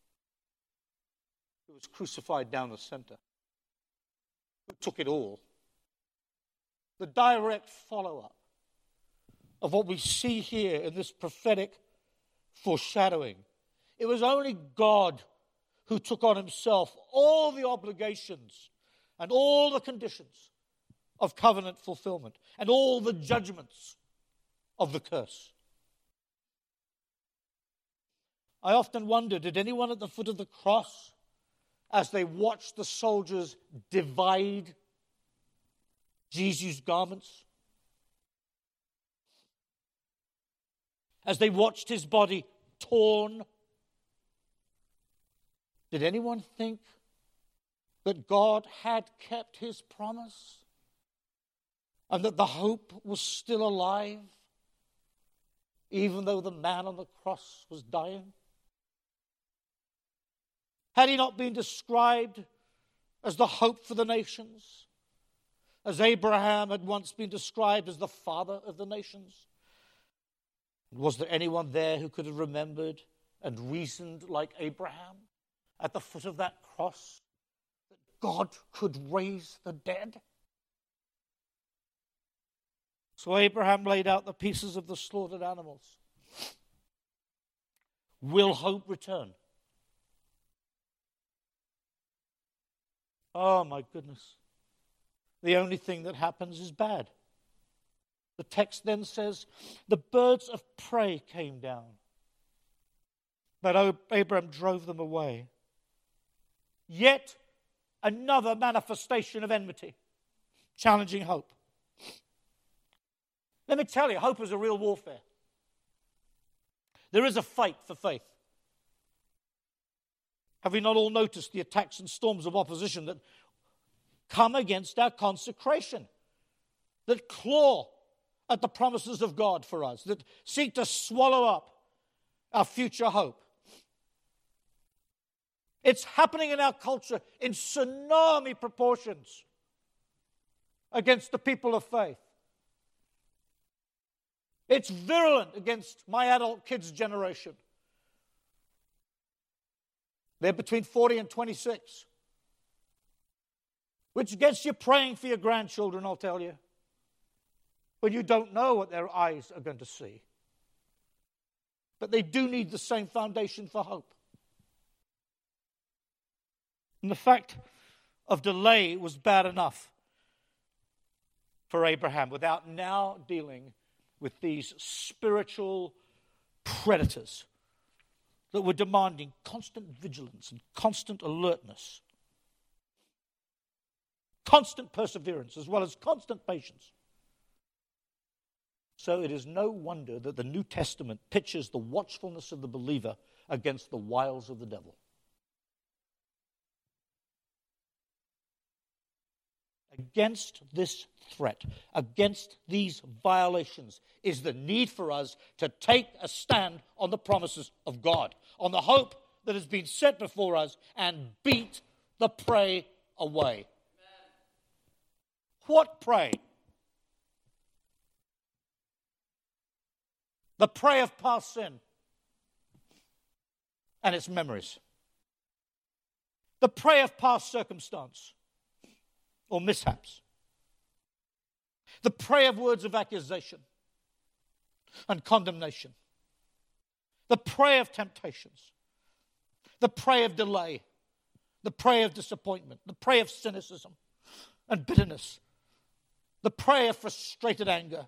who was crucified down the center, who took it all. The direct follow-up of what we see here in this prophetic foreshadowing. It was only God who took on himself all the obligations and all the conditions of covenant fulfillment and all the judgments of the curse. I often wonder, did anyone at the foot of the cross, as they watched the soldiers divide Jesus' garments, as they watched his body torn, did anyone think that God had kept his promise and that the hope was still alive even though the man on the cross was dying? Had he not been described as the hope for the nations, as Abraham had once been described as the father of the nations? Was there anyone there who could have remembered and reasoned like Abraham at the foot of that cross that God could raise the dead? So Abraham laid out the pieces of the slaughtered animals. Will hope return? Oh my goodness. The only thing that happens is bad. The text then says, the birds of prey came down, but Abraham drove them away. Yet another manifestation of enmity, challenging hope. Let me tell you, hope is a real warfare. There is a fight for faith. Have we not all noticed the attacks and storms of opposition that come against our consecration, that claw at the promises of God for us, that seek to swallow up our future hope? It's happening in our culture in tsunami proportions against the people of faith. It's virulent against my adult kids' generation. They're between 40 and 26, which gets you praying for your grandchildren, I'll tell you, when you don't know what their eyes are going to see. But they do need the same foundation for hope. And the fact of delay was bad enough for Abraham without now dealing with these spiritual predators that were demanding constant vigilance and constant alertness, constant perseverance, as well as constant patience. So it is no wonder that the New Testament pictures the watchfulness of the believer against the wiles of the devil. Against this threat, against these violations, is the need for us to take a stand on the promises of God, on the hope that has been set before us, and beat the prey away. Amen. What prey? The prey of past sin and its memories. The prey of past circumstance or mishaps. The prey of words of accusation and condemnation. The prey of temptations. The prey of delay. The prey of disappointment. The prey of cynicism and bitterness. The prey of frustrated anger.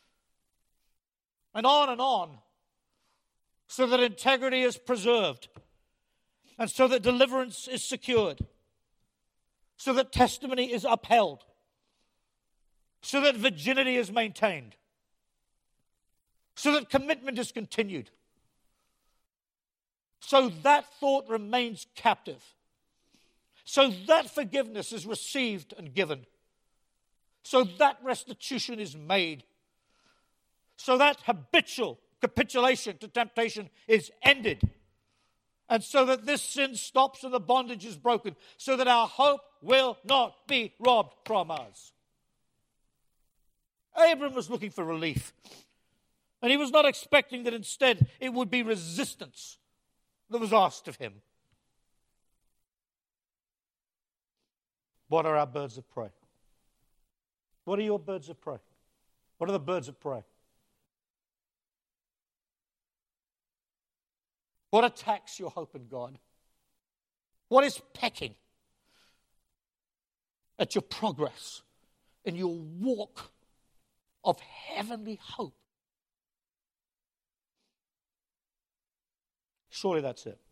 And on, so that integrity is preserved and so that deliverance is secured, so that testimony is upheld, so that virginity is maintained, so that commitment is continued, so that thought remains captive, so that forgiveness is received and given, so that restitution is made, so that habitual capitulation to temptation is ended, and so that this sin stops and the bondage is broken, so that our hope will not be robbed from us. Abram was looking for relief, and he was not expecting that instead it would be resistance that was asked of him. What are our birds of prey? What are your birds of prey? What are the birds of prey? What attacks your hope in God? What is pecking at your progress in your walk of heavenly hope? Surely that's it.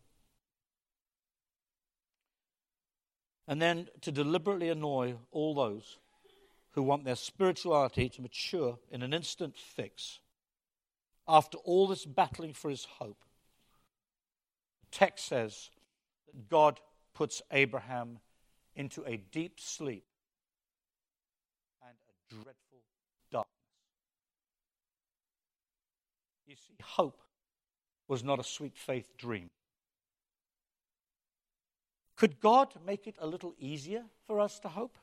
And then to deliberately annoy all those who want their spirituality to mature in an instant fix after all this battling for his hope. Text says that God puts Abraham into a deep sleep and a dreadful darkness. You see, hope was not a sweet faith dream. Could God make it a little easier for us to hope?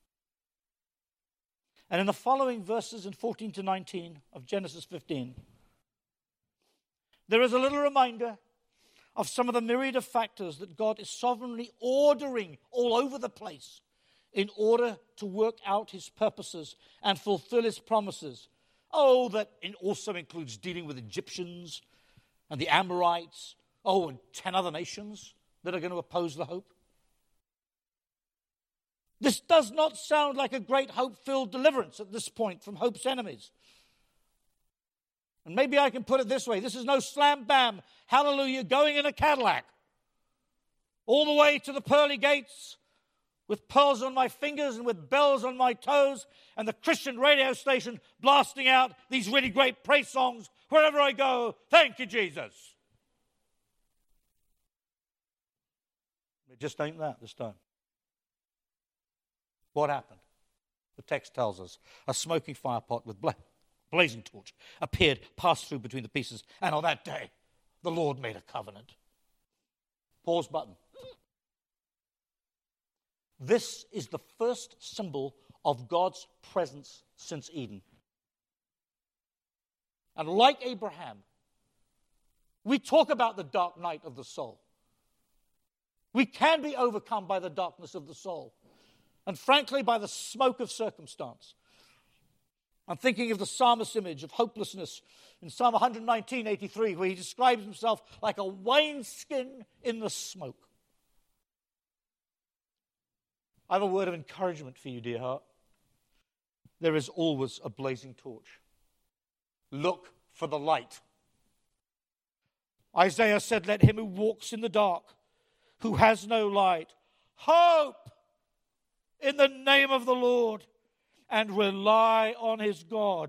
And in the following verses in 14 to 19 of Genesis 15, there is a little reminder of some of the myriad of factors that God is sovereignly ordering all over the place in order to work out his purposes and fulfill his promises. Oh, that it also includes dealing with Egyptians and the Amorites, and 10 other nations that are going to oppose the hope. This does not sound like a great hope-filled deliverance at this point from hope's enemies. And maybe I can put it this way. This is no slam bam, hallelujah, going in a Cadillac all the way to the pearly gates with pearls on my fingers and with bells on my toes, and the Christian radio station blasting out these really great praise songs wherever I go. Thank you, Jesus. It just ain't that this time. What happened? The text tells us a smoking firepot with blazing torch appeared, passed through between the pieces, and on that day the Lord made a covenant. Pause button. This is the first symbol of God's presence since Eden. And like Abraham, we talk about the dark night of the soul. We can be overcome by the darkness of the soul, and frankly, by the smoke of circumstance. I'm thinking of the psalmist's image of hopelessness in Psalm 119:83, where he describes himself like a wineskin in the smoke. I have a word of encouragement for you, dear heart. There is always a blazing torch. Look for the light. Isaiah said, "Let him who walks in the dark, who has no light, hope in the name of the Lord and rely on his God."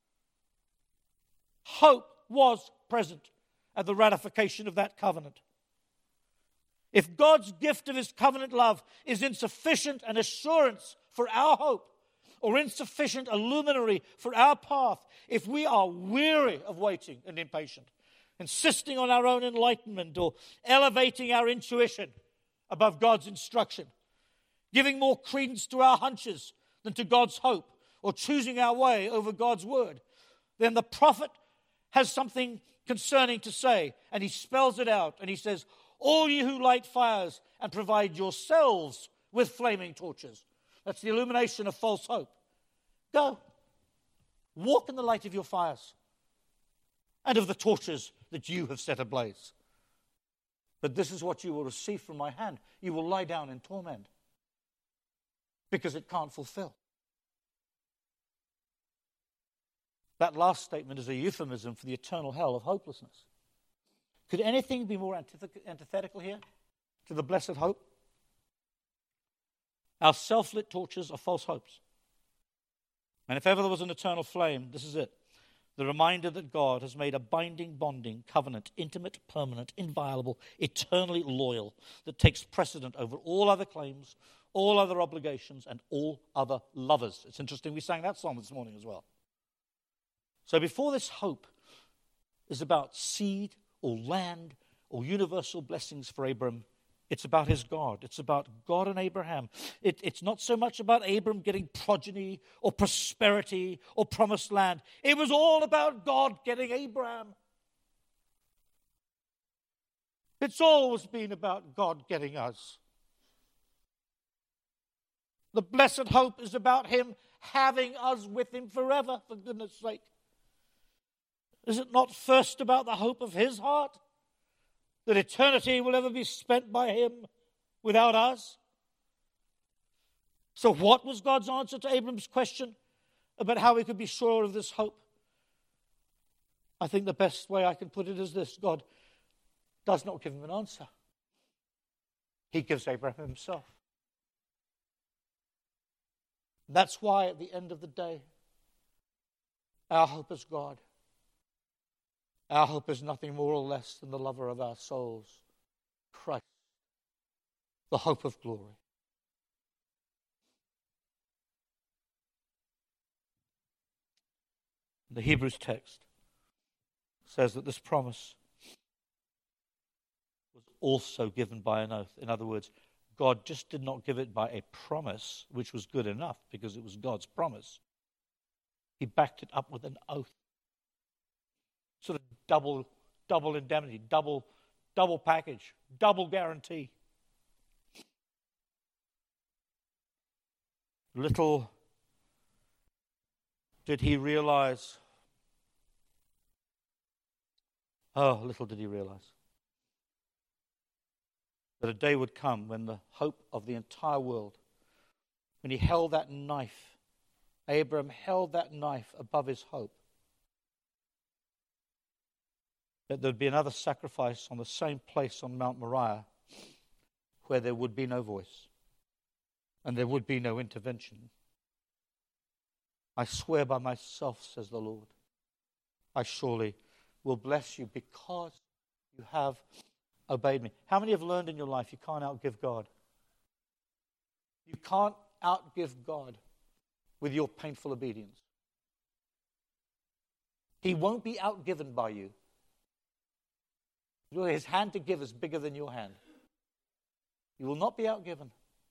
Hope was present at the ratification of that covenant. If God's gift of his covenant love is insufficient an assurance for our hope, or insufficient a luminary for our path, if we are weary of waiting and impatient, insisting on our own enlightenment or elevating our intuition above God's instruction, giving more credence to our hunches than to God's hope, or choosing our way over God's word, then the prophet has something concerning to say, and he spells it out, and he says, "All you who light fires and provide yourselves with flaming torches." That's the illumination of false hope. Go. Walk in the light of your fires and of the torches that you have set ablaze. But this is what you will receive from my hand. You will lie down in torment because it can't fulfill. That last statement is a euphemism for the eternal hell of hopelessness. Could anything be more antithetical here to the blessed hope? Our self-lit torches are false hopes. And if ever there was an eternal flame, this is it. The reminder that God has made a binding, bonding covenant, intimate, permanent, inviolable, eternally loyal, that takes precedent over all other claims, all other obligations, and all other lovers. It's interesting, we sang that song this morning as well. So before this hope is about seed or land or universal blessings for Abram, it's about his God. It's about God and Abraham. It's not so much about Abram getting progeny or prosperity or promised land. It was all about God getting Abraham. It's always been about God getting us. The blessed hope is about him having us with him forever, for goodness sake. Is it not first about the hope of his heart? That eternity will ever be spent by him without us? So what was God's answer to Abram's question about how he could be sure of this hope? I think the best way I can put it is this: God does not give him an answer. He gives Abraham himself. That's why at the end of the day, our hope is God. Our hope is nothing more or less than the lover of our souls, Christ, the hope of glory. The Hebrews text says that this promise was also given by an oath. In other words, God just did not give it by a promise, which was good enough because it was God's promise. He backed it up with an oath. Sort of double indemnity, double package, double guarantee. Little did he realize, little did he realize that a day would come when the hope of the entire world, when he held that knife, Abraham held that knife above his hope, that there would be another sacrifice on the same place on Mount Moriah where there would be no voice. and there would be no intervention. I swear by myself, says the Lord, I surely will bless you because you have obeyed me. How many have learned in your life you can't outgive God? You can't outgive God with your painful obedience. He won't be outgiven by you. His hand to give is bigger than your hand. You will not be outgiven.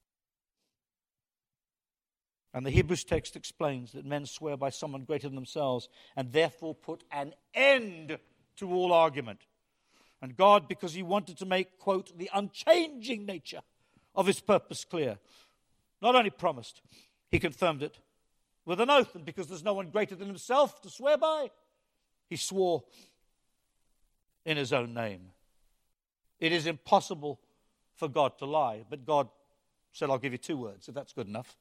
And the Hebrews text explains that men swear by someone greater than themselves and therefore put an end to all argument. And God, because he wanted to make, quote, the unchanging nature of his purpose clear, not only promised, he confirmed it with an oath. And because there's no one greater than himself to swear by, he swore in his own name. It is impossible for God to lie, but God said, I'll give you 2 words, if that's good enough.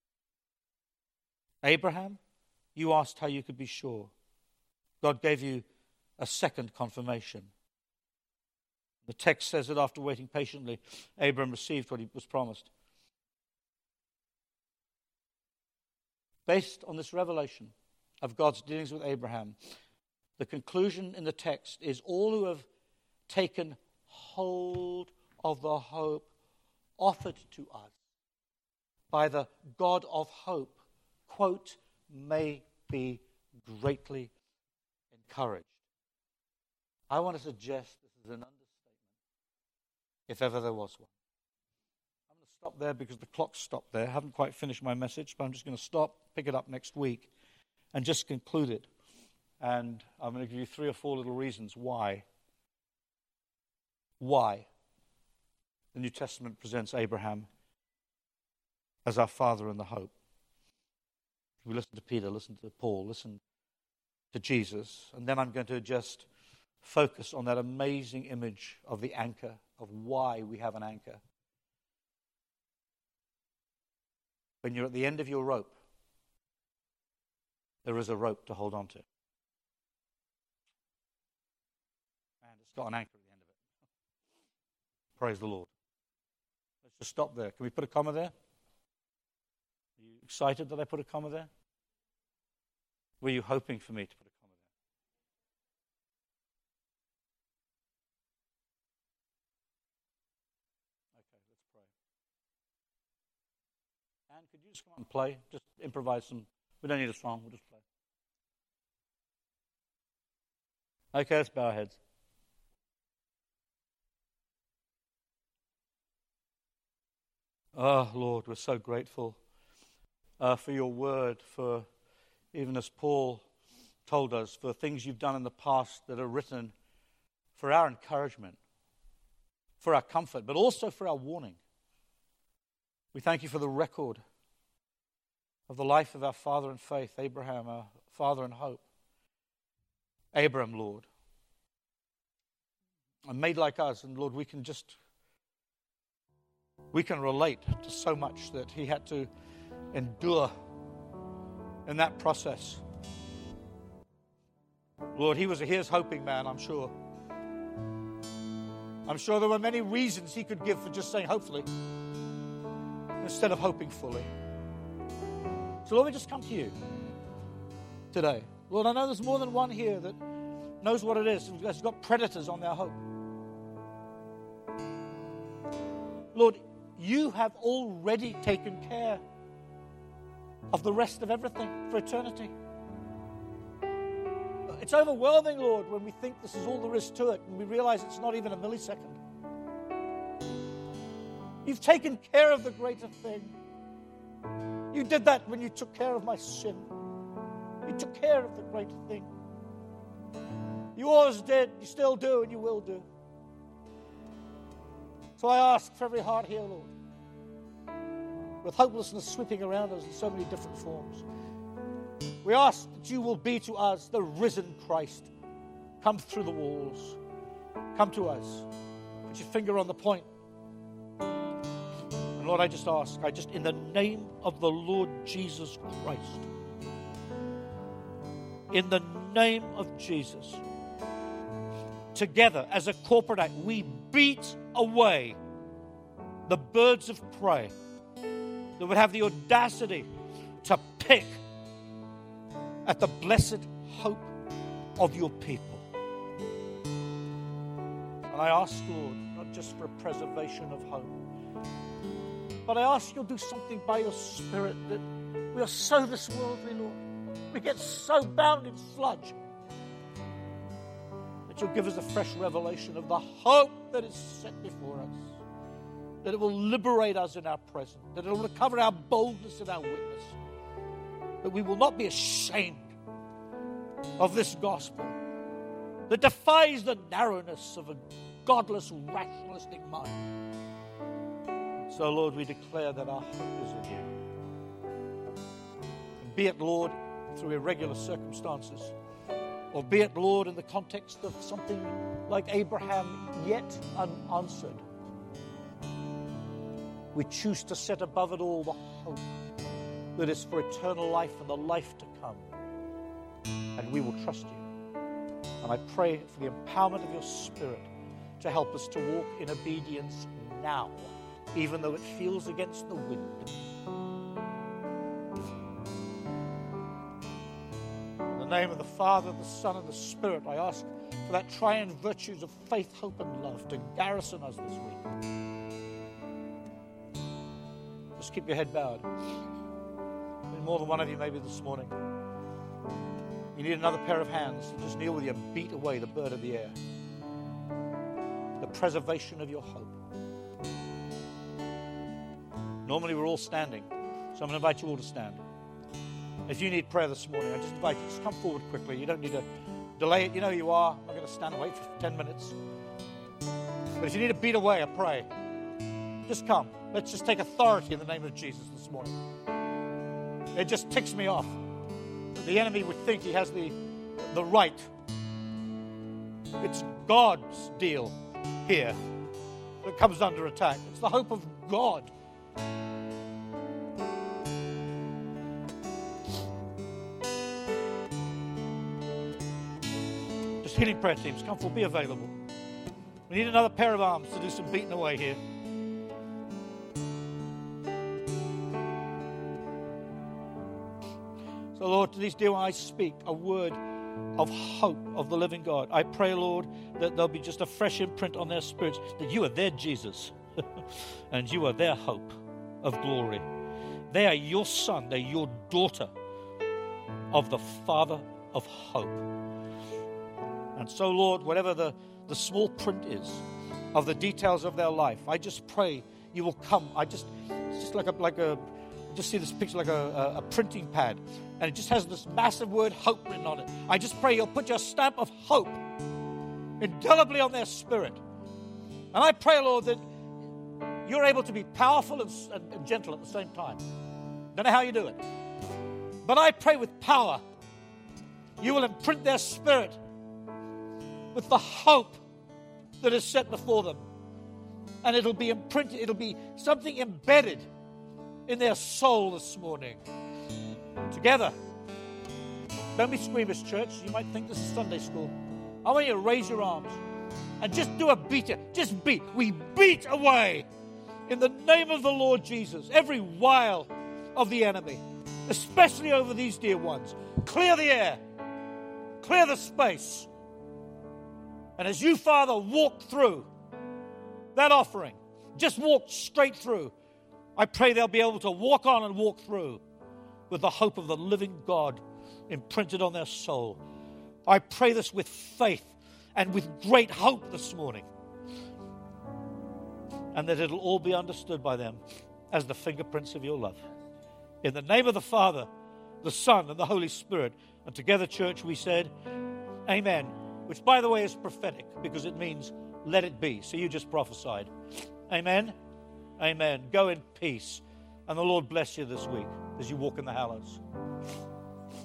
Abraham, you asked how you could be sure. God gave you a second confirmation. The text says that after waiting patiently, Abraham received what he was promised. Based on this revelation of God's dealings with Abraham, the conclusion in the text is all who have taken hold of the hope offered to us by the God of hope, quote, may be greatly encouraged. I want to suggest this is an understatement, if ever there was one. I'm going to stop there because the clock stopped there. I haven't quite finished my message, but I'm just going to stop, pick it up next week, and just conclude it. And I'm going to give you 3 or 4 little reasons why the New Testament presents Abraham as our father in the hope. We listen to Peter, listen to Paul, listen to Jesus, and then I'm going to just focus on that amazing image of the anchor, of why we have an anchor. When you're at the end of your rope, there is a rope to hold on to. And it's got an anchor at the end of it. Praise the Lord. Let's just stop there. Can we put a comma there? Are you excited that I put a comma there? Were you hoping for me to put a comma there? Okay, let's pray. Anne, could you just come out and play? Just improvise some. We don't need a song, we'll just play. Okay, let's bow our heads. Oh, Lord, we're so grateful for your word, for even as Paul told us, for things you've done in the past that are written for our encouragement, for our comfort, but also for our warning. We thank you for the record of the life of our father in faith, Abraham, our father in hope. Abraham, Lord, and made like us, and Lord, we can relate to so much that he had to endure in that process. Lord, he was a here's hoping man, I'm sure. I'm sure there were many reasons he could give for just saying hopefully instead of hoping fully. So Lord, we just come to you today. Lord, I know there's more than one here that knows what it is, has got predators on their hope. Lord, you have already taken care of the rest of everything for eternity. It's overwhelming, Lord, when we think this is all there is to it and we realize it's not even a millisecond. You've taken care of the greater thing. You did that when you took care of my sin. You took care of the greater thing. You always did, you still do, and you will do. So I ask for every heart here, Lord, with hopelessness sweeping around us in so many different forms, we ask that you will be to us the risen Christ. Come through the walls. Come to us. Put your finger on the point. And Lord, I just ask, in the name of the Lord Jesus Christ, in the name of Jesus, together as a corporate act, we beat away the birds of prey that would have the audacity to pick at the blessed hope of your people. And I ask, Lord, not just for a preservation of hope, but I ask you'll do something by your Spirit that we are so this worldly, Lord. We get so bound in sludge that you'll give us a fresh revelation of the hope that is set before us, that it will liberate us in our present, that it will recover our boldness and our witness, that we will not be ashamed of this gospel that defies the narrowness of a godless, rationalistic mind. So, Lord, we declare that our hope is in you. And be it, Lord, through irregular circumstances, or be it, Lord, in the context of something like Abraham yet unanswered, we choose to set above it all the hope that is for eternal life and the life to come. And we will trust you. And I pray for the empowerment of your Spirit to help us to walk in obedience now, even though it feels against the wind. In the name of the Father, the Son, and the Spirit, I ask for that triune virtues of faith, hope, and love to garrison us this week. Just keep your head bowed. And more than one of you maybe this morning, you need another pair of hands to just kneel with you and beat away the bird of the air. The preservation of your hope. Normally we're all standing, so I'm going to invite you all to stand. If you need prayer this morning, I just invite you to come forward quickly. You don't need to delay it. You know who you are. I'm not going to stand and wait for 10 minutes. But if you need to beat away, I pray. Just come. Let's just take authority in the name of Jesus this morning. It just ticks me off. The enemy would think he has the right. It's God's deal here that comes under attack. It's the hope of God. Just healing prayer teams, come forward, be available. We need another pair of arms to do some beating away here. So, Lord, to these dear ones I speak a word of hope of the living God. I pray, Lord, that there'll be just a fresh imprint on their spirits, that you are their Jesus and you are their hope of glory. They are your son, they're your daughter of the Father of hope. And so, Lord, whatever the small print is of the details of their life, I just pray you will come. It's just like a just see this picture like a printing pad, and it just has this massive word hope written on it. I just pray you'll put your stamp of hope indelibly on their spirit. And I pray, Lord, that you're able to be powerful and gentle at the same time. Don't know how you do it, but I pray with power you will imprint their spirit with the hope that is set before them, and it'll be imprinted, it'll be something embedded in their soul this morning. Together. Don't be squeamish, church. You might think this is Sunday school. I want you to raise your arms and just do a beater. Just beat. We beat away in the name of the Lord Jesus every wile of the enemy, especially over these dear ones. Clear the air. Clear the space. And as you, Father, walk through that offering, just walk straight through. I pray they'll be able to walk on and walk through with the hope of the living God imprinted on their soul. I pray this with faith and with great hope this morning, and that it'll all be understood by them as the fingerprints of your love. In the name of the Father, the Son, and the Holy Spirit, and together, church, we said, Amen, which, by the way, is prophetic because it means let it be. So you just prophesied. Amen. Amen. Go in peace. And the Lord bless you this week as you walk in the hallows.